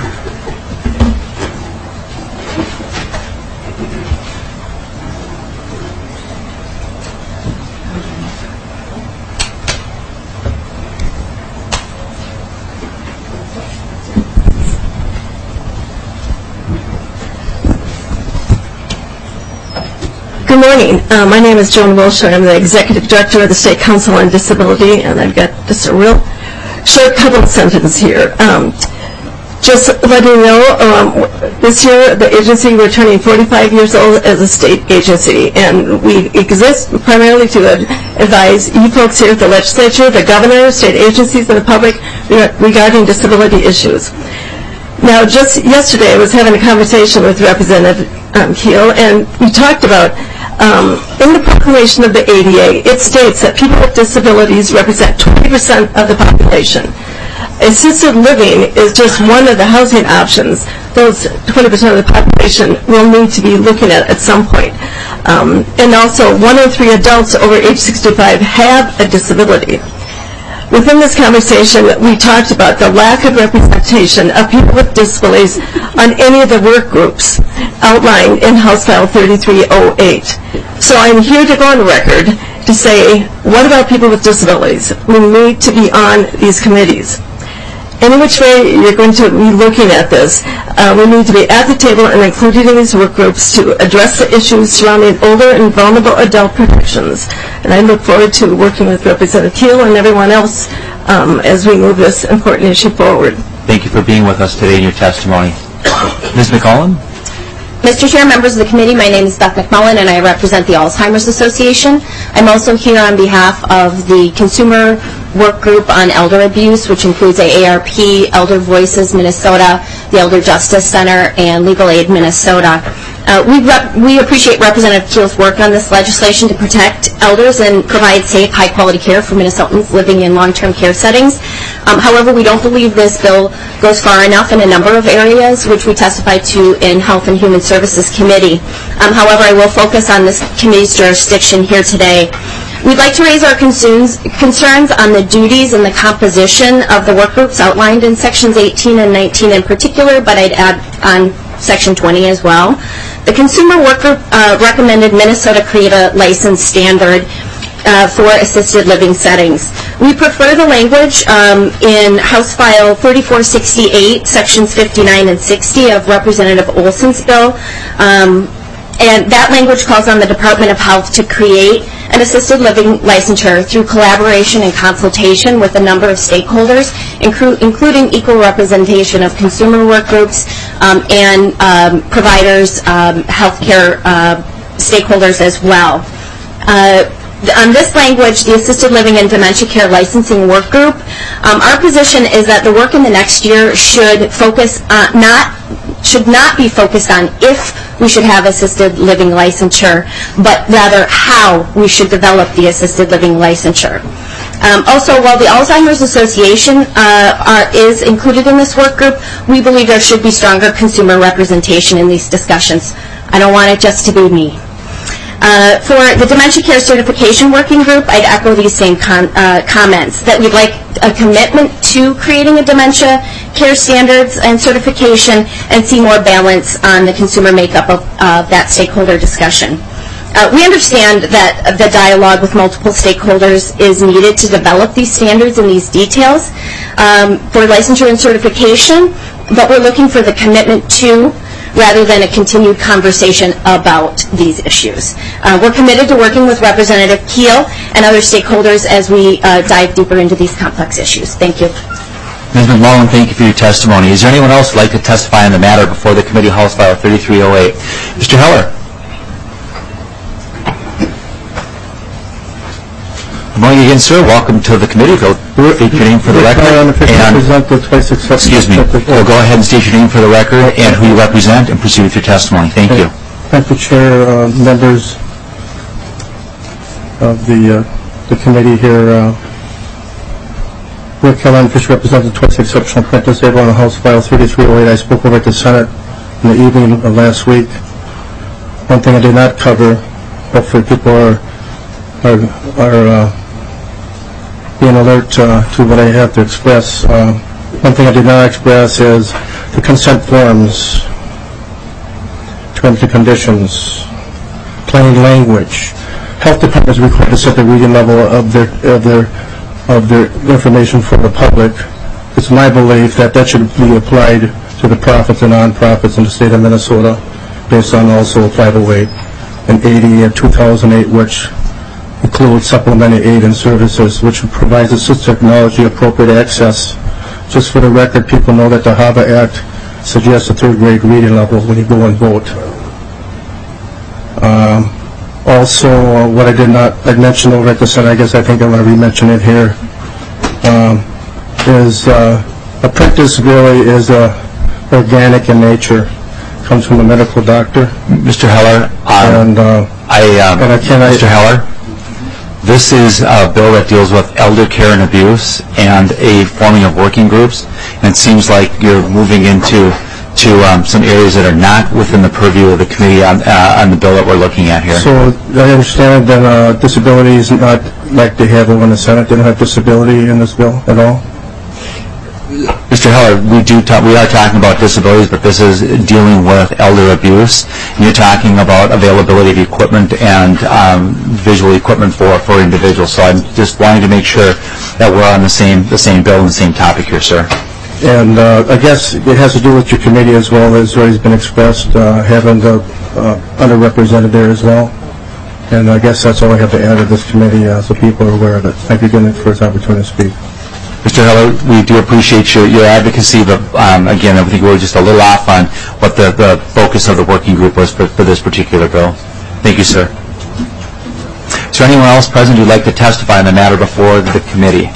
Good morning. Uh, my name is Joan Wilshire. I'm the Executive Director of the State Council on Disability, and I've got just a real short couple of sentences here. Um, just letting you know, um, this year the agency, we're turning forty-five years old as a state agency, and we exist primarily to ad- advise you folks here at the legislature, the governor, state agencies, and the public regarding disability issues. Now, just yesterday I was having a conversation with Representative um, Keel, and we talked about Um, in the proclamation of the A D A, it states that people with disabilities represent twenty percent of the population. Assisted living is just one of the housing options those twenty percent of the population will need to be looking at at some point. Um, and also, one in three adults over age sixty-five have a disability. Within this conversation, we talked about the lack of representation of people with disabilities on any of the work groups outlined in House File thirty-three oh eight. So I'm here to go on record to say, what about people with disabilities? We need to be on these committees. Any which way you're going to be looking at this, uh, we need to be at the table and included in these work groups to address the issues surrounding older and vulnerable adult protections. And I look forward to working with Representative Keel and everyone else um, as we move this important issue forward. Thank you for being with us today in your testimony. Miz McMullen? Mister Chair, members of the committee, my name is Beth McMullen and I represent the Alzheimer's Association. I'm also here on behalf of the Consumer Work Group on Elder Abuse, which includes A A R P, Elder Voices Minnesota, the Elder Justice Center, and Legal Aid Minnesota. Uh, we, rep- we appreciate Representative Keel's work on this legislation to protect elders and provide safe, high-quality care for Minnesotans living in long-term care settings. Um, however, we don't believe this bill goes far enough in a number of areas, which we testified to in Health and Human Services Committee. Um, however, I will focus on this committee's jurisdiction here today. We'd like to raise our concerns, concerns on the duties and the composition of the work groups outlined in Sections eighteen and nineteen in particular, but I'd add on Section twenty as well. The Consumer Work Group uh, recommended Minnesota create a license standard uh, for assisted living settings. We prefer the language um, in House File thirty-four sixty-eight, Sections fifty-nine and sixty of Representative Olson's bill. Um, and that language calls on the Department of Health to create an assisted living licensure through collaboration and consultation with a number of stakeholders, inclu- including equal representation of consumer work groups um, and um, providers, um, healthcare uh, stakeholders as well. Uh, on this language, the Assisted Living and Dementia Care Licensing Work Group, um, our position is that the work in the next year should focus on not should not be focused on if we should have assisted living licensure, but rather how we should develop the assisted living licensure. Um, also, while the Alzheimer's Association uh, are, is included in this work group, we believe there should be stronger consumer representation in these discussions. I don't want it just to be me. Uh, for the Dementia Care Certification Working Group, I'd echo these same com- uh, comments, that we'd like a commitment to creating a dementia care standards and certification and see more balance on the consumer makeup of uh, that stakeholder discussion. Uh, we understand that the dialogue with multiple stakeholders is needed to develop these standards and these details um, for licensure and certification, but we're looking for the commitment to rather than a continued conversation about these issues. Uh, we're committed to working with Representative Keel and other stakeholders as we uh, dive deeper into these complex issues. Thank you. Miz McMullen, thank you for your testimony. Is there anyone else who would like to testify on the matter before the committee House File thirty-three oh eight? Mister Heller. Good morning again, sir. Welcome to the committee. Go state your name for the record. And, excuse me. Well, go ahead and state your name for the record and who you represent and proceed with your testimony. Thank you. Thank you, Chair, uh, members of the uh, the committee here. Uh, Rick Helen, Fish represents the twice exceptional apprentice able on House File thirty-three oh eight. I spoke over at the Senate in the evening of last week. One thing I did not cover, hopefully people are are, are uh, being alert uh, to what I have to express. Uh, one thing I did not express is the consent forms, terms and conditions, plain language. Health department is required to set the reading level of their of their of their information for the public. It's my belief that that should be applied to the profits and non-profits in the state of Minnesota, based on also five oh eight and eighty and two thousand eight, which includes supplemental aid and services, which provides assistive technology appropriate access. Just for the record, people know that the HAVA Act suggests a third grade reading level when you go and vote. Um, also, uh, what I did not I mentioned over at the Senate, I guess I think I'm going to re-mention it here, um, is uh, apprentice really is uh, organic in nature. Comes from a medical doctor. Mister Heller, um, and, uh, I, um, and I can, Mister I, Heller, this is a bill that deals with elder care and abuse and a forming of working groups, and it seems like you're moving into to um, some areas that are not within the purview of the committee on, uh, on the bill that we're looking at here. So I understand that uh, disability is not like they have over in the Senate. They don't have disability in this bill at all. Mister Heller, we do talk, we are talking about disabilities, but this is dealing with elder abuse. You're talking about availability of equipment and um, visual equipment for, for individuals. So I'm just wanting to make sure that we're on the same the same bill and the same topic here, sir. And uh, I guess it has to do with your committee as well, as already been expressed, uh, having the uh, underrepresented there as well. And I guess that's all I have to add to this committee, uh, so people are aware of it. Thank you again for this opportunity to speak. Mister Heller, we do appreciate your, your advocacy, but um, again, I think we were just a little off on what the, the focus of the working group was for, for this particular bill. Thank you, sir. Is there anyone else present who'd like to testify on the matter before the committee?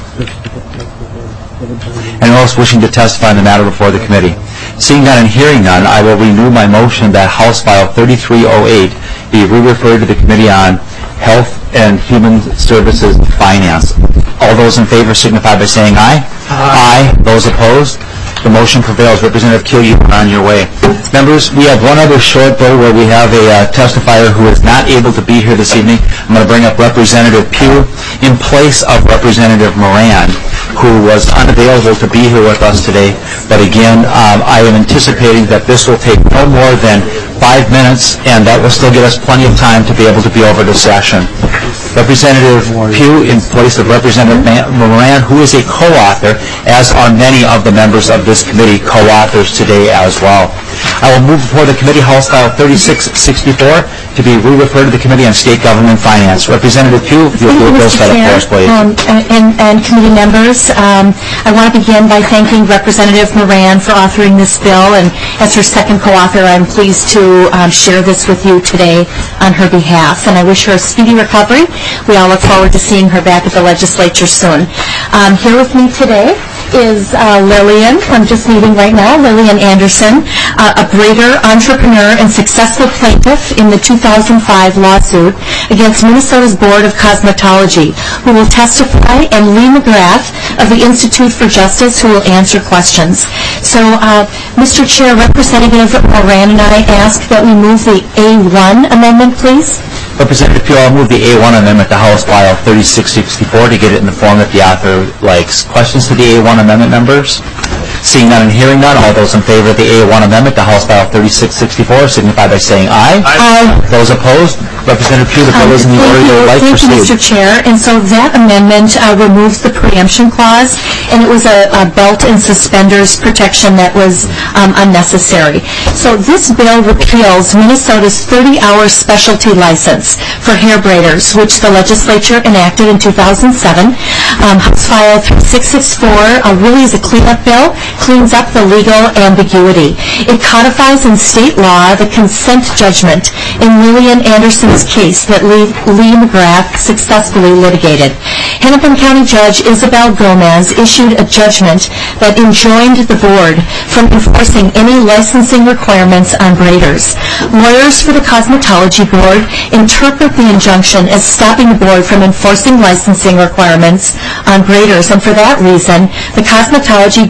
Anyone else wishing to testify on the matter before the committee? Seeing none and hearing none, I will renew my motion that House File thirty-three oh eight be re-referred to the Committee on Health and Human Services and Finance. All those in favor signify by saying aye. Aye. Aye. Those opposed? The motion prevails. Representative Kuehl, you are on your way. Members, we have one other short bill where we have a uh, testifier who is not able to be here this evening. I'm going to bring up Representative Pugh in place of Representative Moran, who was unavailable to be here with us today. But again, um, I am anticipating that this will take no more than five minutes, and that will still give us plenty of time to be able to be over the session. Representative Pugh in place of Representative Moran, who is a co-author, as are many of the members of this committee co-authors today as well. I will move before the committee House File thirty-six sixty-four to be re-referred to the Committee on State Government and Finance. Representative Pugh, if you'll do a bill set up for us, please. Um, and, and committee members, um, I want to begin by thanking Representative Moran for authoring this bill, and as her second co-author, I'm pleased to um, share this with you today on her behalf, and I wish her a speedy recovery. We all look forward to seeing her back at the legislature soon. Um, here with me today is uh, Lillian, I'm just meeting right now, Lillian Anderson, uh, a breeder, entrepreneur, and successful plaintiff in the two thousand five lawsuit against Minnesota's Board of Cosmetology, who will testify, and Lee McGrath of the Institute for Justice, who will answer questions. So, uh, Mister Chair, Representative Moran and I ask that we move the A one amendment, please. Representative Pugh, I'll move the A one amendment to House File thirty-six sixty-four to get it in the form that the author likes. Questions to the A one amendment, members? Seeing none and hearing none, all those in favor of the A one amendment to House File thirty-six sixty-four signify by saying aye. Aye. Those opposed? Representative Pugh, the bill is in the order you would like to proceed. Thank you, Mister Chair. And so that amendment uh, removes the preemption clause, and it was a, a belt and suspenders protection that was um, unnecessary. So this bill repeals Minnesota's thirty-hour specialty license for hair braiders, which the legislature enacted in two thousand seven. Um, House File thirty-six sixty-four uh, really is a cleanup bill, cleans up the legal ambiguity. It codifies in state law the consent judgment in Lillian Anderson's case that Lee, Lee McGrath successfully litigated. Hennepin County Judge Isabel Gomez issued a judgment that enjoined the board from enforcing any licensing requirements on braiders. Lawyers for the Cosmetology Board interpret the injunction as stopping the board from enforcing licensing requirements on braiders, and for that reason, the Cosmetology Board does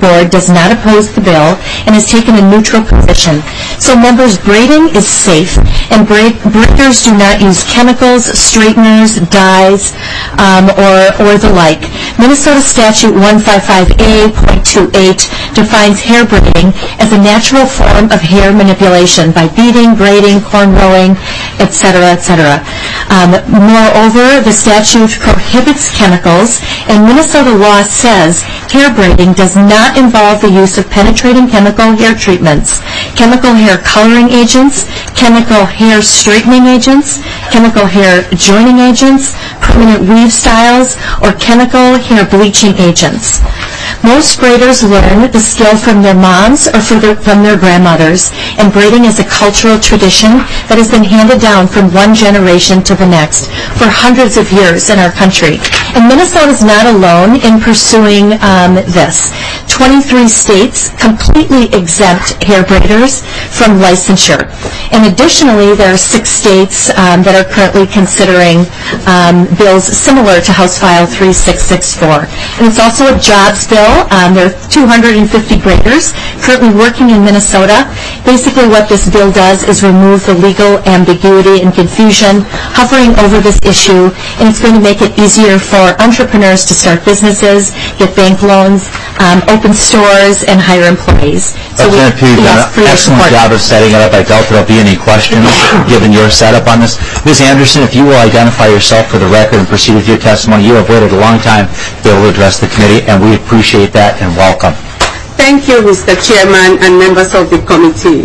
not oppose the bill and has taken a neutral position. So members, braiding is safe, and braid, braiders do not use chemicals, straighteners, dyes, um, or, or the like. Minnesota Statute one fifty-five A point two eight defines hair braiding as a natural form of hair manipulation by beating, braiding, cornrowing, et cetera, et cetera. Um, moreover, the statute prohibits chemicals, and Minnesota law says hair braiding does not involve the use of penetrating chemical hair treatments, chemical hair coloring agents, chemical hair straightening agents, chemical hair joining agents, permanent weave styles, or chemical hair bleaching agents. Most braiders learn the skill from their moms or from their grandmothers, and braiding is a cultural tradition that has been handed down from one generation to the next for hundreds of years in our country. And Minnesota is not alone in pursuing um, this. twenty-three states completely exempt hair braiders from licensure. And additionally, there are six states um, that are currently considering um, bills similar to House File three six six four. And it's also a jobs bill. Um, there are two hundred fifty braiders currently working in Minnesota. Basically what this bill does is remove the legal ambiguity and confusion hovering over this issue, and it's going to make it easier for entrepreneurs to start businesses, get bank loans, um, open stores, and hire employees. So we ask for your excellent support. Job of setting it up. I doubt there'll be any questions given your setup on this. Miz Anderson, if you will identify yourself for the record and proceed with your testimony. You have waited a long time to be able to address the committee, and we appreciate that and welcome. Thank you, Mister Chairman and members of the committee.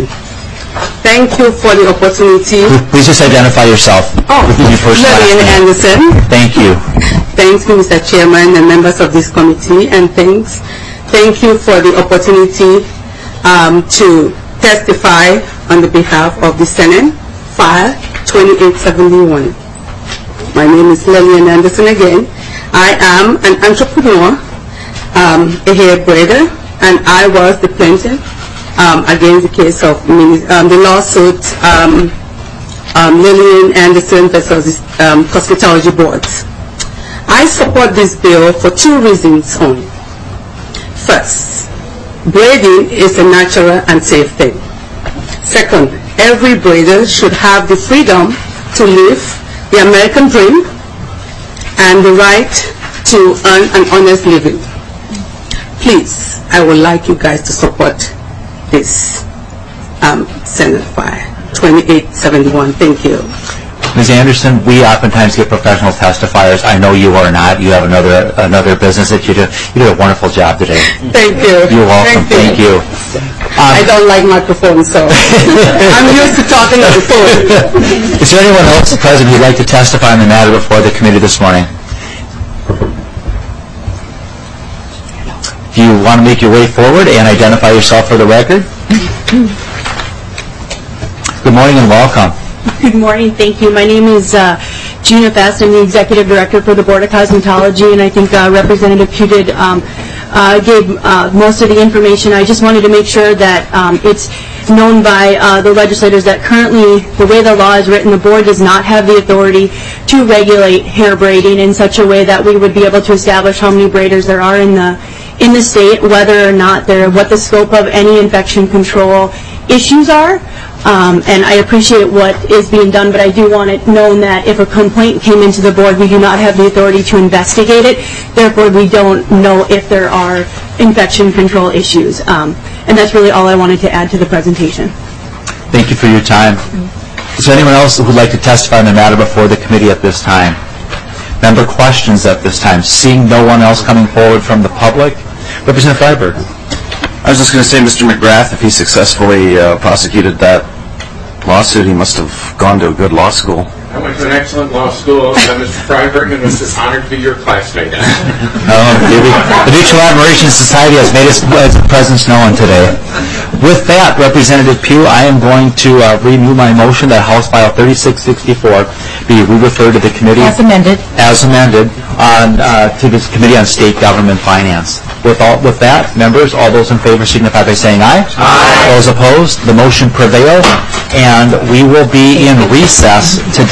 Thank you for the opportunity. Please just identify yourself. Oh, Lillian Anderson. Thank you. Thanks, Mister Chairman and members of this committee, and thanks. Thank you for the opportunity um, to testify on the behalf of the Senate File twenty-eight seventy-one. My name is Lillian Anderson again. I am an entrepreneur, um, a hair braider, and I was the plaintiff um, against the case of um, the lawsuit um, um, Lillian Anderson versus um, Cosmetology Boards. I support this bill for two reasons only. First, braiding is a natural and safe thing. Second, every braider should have the freedom to live the American dream and the right to earn an honest living. Please, I would like you guys to support this um, Senate File twenty-eight seventy-one. Thank you. Miz Anderson, we oftentimes get professional testifiers. I know you are not. You have another another business that you do. You did a wonderful job today. Thank you. You're welcome. Thank you. Thank you. Um, I don't like microphones, so I'm used to talking on the phone. Is there anyone else present who'd like to testify on the matter before the committee this morning? Do you want to make your way forward and identify yourself for the record? Good morning and welcome. Good morning. Thank you. My name is uh, Gina Fast. I'm the Executive Director for the Board of Cosmetology, and I think uh, Representative Pugh did um, uh, gave uh, most of the information. I just wanted to make sure that um, it's known by uh, the legislators that currently, the way the law is written, the board does not have the authority to regulate hair braiding in such a way that we would be able to establish how many braiders there are in the in the state, whether or not they're, what the scope of any infection control issues are. Um, and I appreciate what is being done, but I do want it known that if a complaint came into the board, we do not have the authority to investigate it. Therefore, we don't know if there are infection control issues. Um, and that's really all I wanted to add to the presentation. Thank you for your time. Is there anyone else who would like to testify on the matter before the committee at this time? Member questions at this time? Seeing no one else coming forward from the public? Representative Freiberg. I was just going to say, Mister McGrath, if he successfully uh, prosecuted that lawsuit, he must have gone to a good law school. I went to an excellent law school, uh, Mister Freiberg, and was honored to be your classmate. Oh, the Mutual Admiration Society has made its, its presence known today. With that, Representative Pugh, I am going to uh, renew my motion that House File thirty-six sixty-four be re-referred to the committee as amended, as amended on uh, to this Committee on State Government Finance. With all, with that, members, all those in favor signify by saying aye. Aye. Those opposed, the motion prevails, and we will be in recess today.